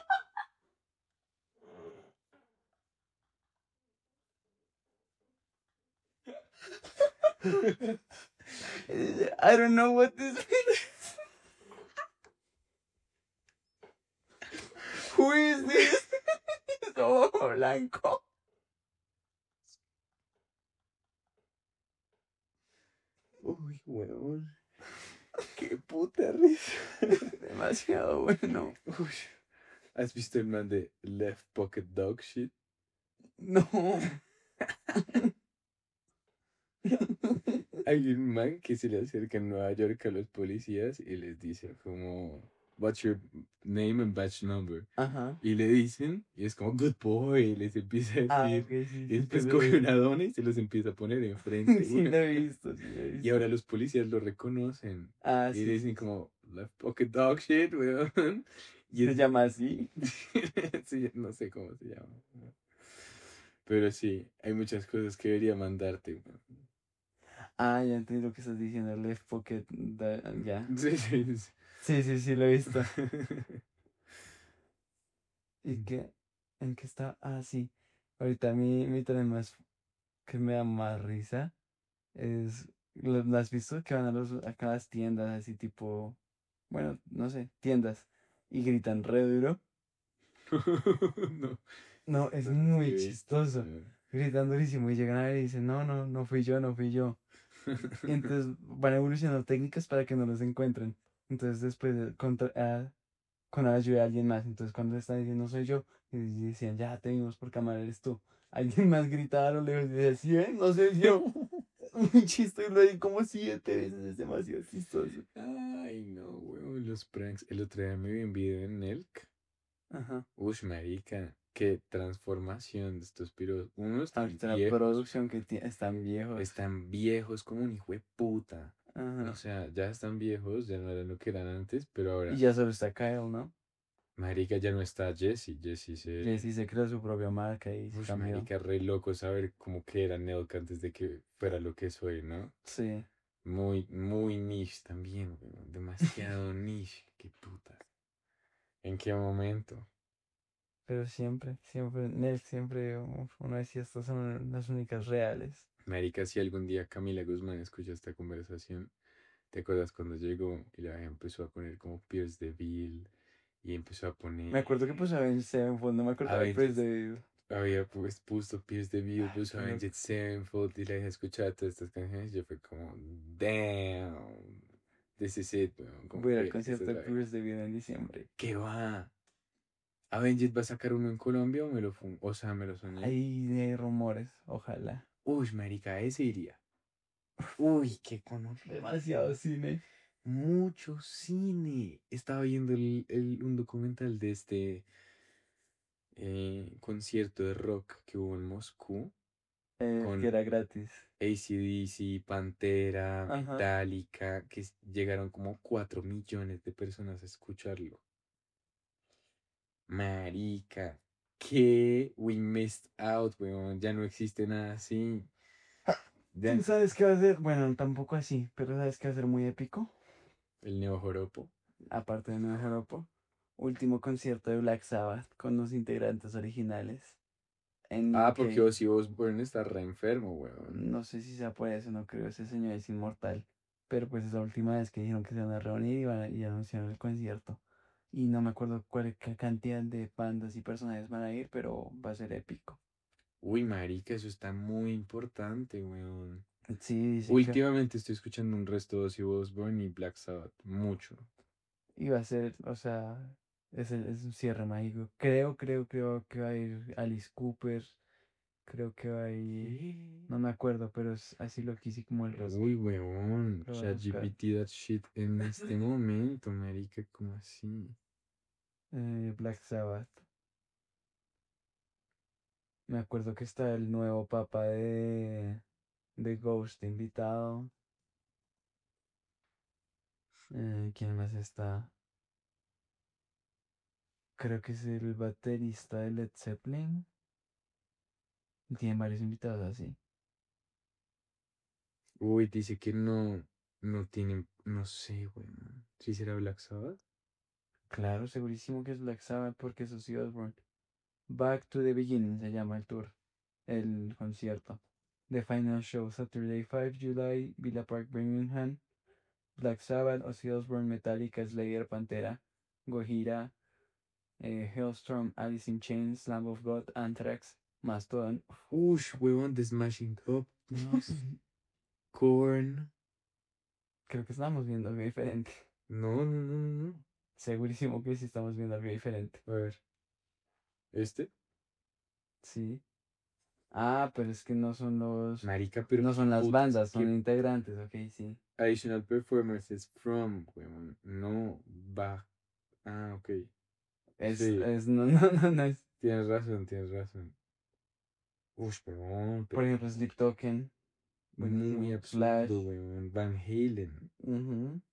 Y dice, I don't know what this means. Who is this? Es ojo blanco. Uy, weón. Qué puta risa. Demasiado bueno. Uy. ¿Has visto el man de Left Pocket Dog Shit? No. Hay un man que se le acerca en Nueva York a los policías y les dice como, what's your name and badge number? Ajá. Y le dicen, y es como, good boy, y les empieza a Ah, decir, ok, sí, y sí, después te lo coge he una dona y se los empieza a poner enfrente. Sí, Weón. lo he visto, sí, lo he Y visto. ahora los policías lo reconocen. Ah, Y sí, dicen sí, sí. como, left pocket dog shit, weón. Y Se es, llama así. sí, no sé cómo se llama. Pero sí, hay muchas cosas que debería mandarte, weón. Ah, ya entendí lo que estás diciendo. Left pocket. Ya. Sí, sí, sí. Sí, sí, sí, lo he visto. ¿Y qué? ¿En qué está? Ah, sí. Ahorita mi tren más que me da más risa es, ¿lo has visto? Que van a las tiendas así tipo, bueno, no sé, tiendas y gritan re duro. No, No, es no sé si muy he visto. chistoso. Gritan durísimo y llegan a ver y dicen, no, no, no fui yo, no fui yo. Y entonces van evolucionando técnicas para que no los encuentren. Entonces después con la ayuda de alguien más. Entonces cuando están diciendo no soy yo, y decían, ya te vimos por cámara, eres tú. Alguien más gritaba a lo lejos y decía, ¿sí ven? No soy yo. Muy chistoso, y lo di como 7 veces, es demasiado chistoso. Ay, no, weón, los pranks. El otro día me vi un video en Elk. Ajá. Ush, marica, qué transformación de estos piros. Uno están Ahorita la viejos, producción que están viejos. están viejos como un hijo de puta. O Ajá. sea, ya están viejos, ya no eran lo que eran antes, pero Y ahora, ya solo está Kyle, ¿no? marica, ya no está Jesse. Jesse se... Jesse se creó su propia marca y se Ush, cambió. marica, re loco saber cómo que era Nelk antes de que fuera lo que soy, ¿no? Sí. Muy, muy niche también, weón. Demasiado niche. Qué putas. ¿En qué momento? Pero siempre, siempre, Nel, siempre uno decía, estas son las únicas reales. Marica, si algún día Camila Guzmán escucha esta conversación, ¿te acuerdas cuando llegó y la empezó a poner como Pierce the Veil y empezó a Me poner acuerdo que pues Avenged Sevenfold, no me acordaba pues Avenged, de... había pues puesto Pierce the Veil, Ay, puso qué loco. Avenged Sevenfold y la dejé escuchar todas estas canciones y yo fue como, damn, this is it, weón, como Voy a ir al que esta concierto es de la vida. Pierce de Vida en diciembre. ¿Qué va? ¿Avenged va a sacar uno en Colombia o me lo o sea, me lo soñé? Hay rumores, ojalá. Uy, marica, ese iría. Uy, qué cono. Demasiado cine. Mucho cine. Estaba viendo un documental de este concierto de rock que hubo en Moscú Que con era gratis. AC/DC, Pantera, Ajá. Metallica, que llegaron como 4 millones de personas a escucharlo. Marica, que we missed out, weón. Ya no existe nada así. Ya- ¿Sabes qué va a ser? Bueno, tampoco así, pero ¿sabes qué va a ser muy épico? El Neo Joropo. Aparte de Nueva Europa. Último concierto de Black Sabbath con los integrantes originales en Ah, porque UK. Ozzy Osbourne está re enfermo, weón. No sé si sea por eso, no creo, ese señor es inmortal. Pero pues es la última vez que dijeron que se van a reunir y anunciaron el concierto. Y no me acuerdo qué cantidad de bandas y personajes van a ir, pero va a ser épico. Uy, marica, eso está muy importante, weón. Sí, dicen que Últimamente estoy escuchando un resto de Ozzy Osbourne y Black Sabbath. Mucho. iba a ser, o sea, es un cierre mágico. Creo que va a ir Alice Cooper. Creo que va a ir, ¿Qué? no me acuerdo, pero es así lo quise como el resto. Uy, weón. Lo voy a buscar. ChatGPT that shit en este momento, marica, ¿cómo así? Black Sabbath. Me acuerdo que está el nuevo papa de Ghost invitado. ¿Quién más está? Creo que es el baterista de Led Zeppelin. Tiene varios invitados así. Uy, dice que no, no tienen, no sé, weón. ¿Sí será Black Sabbath? Claro, segurísimo que es Black Sabbath porque es Ozzy Osbourne. Back to the Beginning se llama el tour, el concierto. The Final Show, Saturday 5 July, Villa Park, Birmingham. Black Sabbath, Ozzy Osbourne, Metallica, Slayer, Pantera, Gojira, Hellstrom, Alice in Chains, Lamb of God, Anthrax, Mastodon. Ush, weón, The Smashing Pumpkins, Korn. Creo que estamos viendo algo diferente. No, no, no, no, no. Segurísimo que sí estamos viendo algo diferente. A ver, ¿este? Sí. Ah, pero es que no son Marica, pero no qué son las putas, bandas, son qué integrantes, ok, sí. additional performances from, weón. No, va. Ah, ok. Sí, No es. tienes razón, tienes razón. Ush, weón, Por pero ejemplo, Sleep Token, muy buenísimo. Slash. absurdo, weón. Van Halen. Ujú.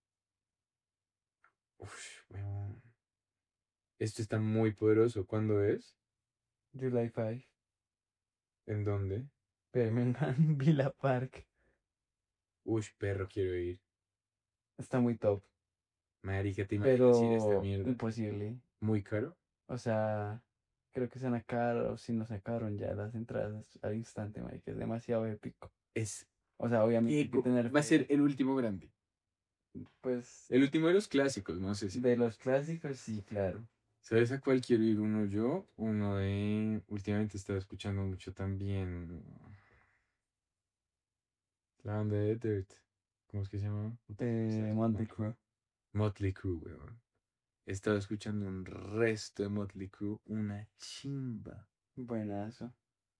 Ush, weón. Esto está muy poderoso. ¿Cuándo es? July 5, ¿En dónde? Birmingham, Villa Park. Ush, perro, quiero ir. Está muy top, Marica, ¿te imaginas ir a esta pero mierda? imposible. ¿Muy caro? O sea, creo que se van a acabar, o si no se acabaron ya las entradas al instante, marica, es demasiado épico. Es O sea, obviamente hay que tener va a ser fe, el último grande. pues, El último de los clásicos, no sé si. de los clásicos, sí, claro. ¿Sabes a cuál quiero ir uno yo? Uno de. Últimamente estaba escuchando mucho también. La banda de Dirt. ¿Cómo es que se llama? Motley Crue. Motley Crue, weón. He estado escuchando un resto de Motley Crue. Una chimba. Buenazo.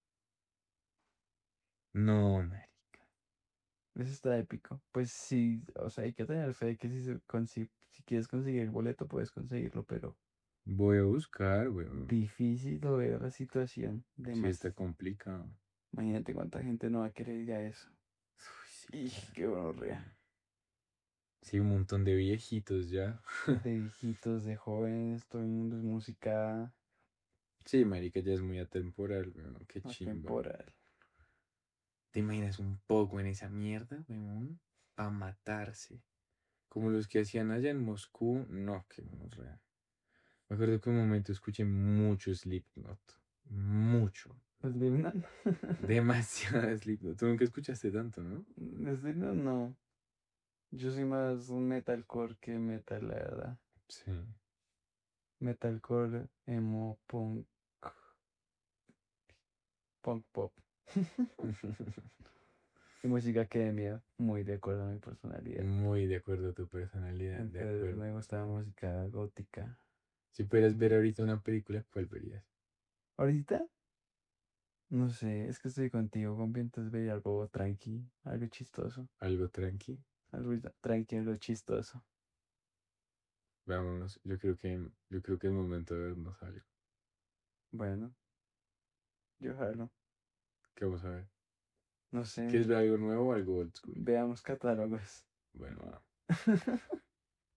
No, marica. Eso está épico. Pues sí, o sea, hay que tener fe de que si quieres conseguir el boleto, puedes conseguirlo, pero Voy a buscar, weón. difícil lo veo la situación. De Sí, más. está complicado. Imagínate cuánta gente no va a querer ir a eso. Uy, sí, Y qué gonorrea. sí, un montón de viejitos ya. De viejitos, de jóvenes, todo el mundo es música Sí, marica, ya es muy atemporal, weón. Qué chimba. atemporal. ¿Te imaginas un poco en esa mierda, weón? Pa' matarse. Como los que hacían allá en Moscú. No, que no es real. Me acuerdo que un momento escuché mucho Slipknot. Mucho. Pues Slipknot. Demasiado Slipknot. Tú nunca escuchaste tanto, ¿no? Slipknot no. Yo soy más un metalcore que metal, la verdad. Sí. Metalcore, emo, punk pop. Y música academia, muy de acuerdo a mi personalidad. Muy de acuerdo a tu personalidad, de Entonces acuerdo. me gusta la música gótica. Si pudieras ver ahorita una película, ¿cuál verías? ¿Ahorita? No sé, es que estoy contigo, con entonces vería algo tranqui, algo chistoso. ¿Algo tranqui? Algo tranqui, algo chistoso. Vámonos. Yo creo que es momento de vernos algo. Bueno, yo jalo. ¿Qué vamos a ver? No sé, ¿Quieres ver algo nuevo o algo old school? veamos catálogos. Bueno, va.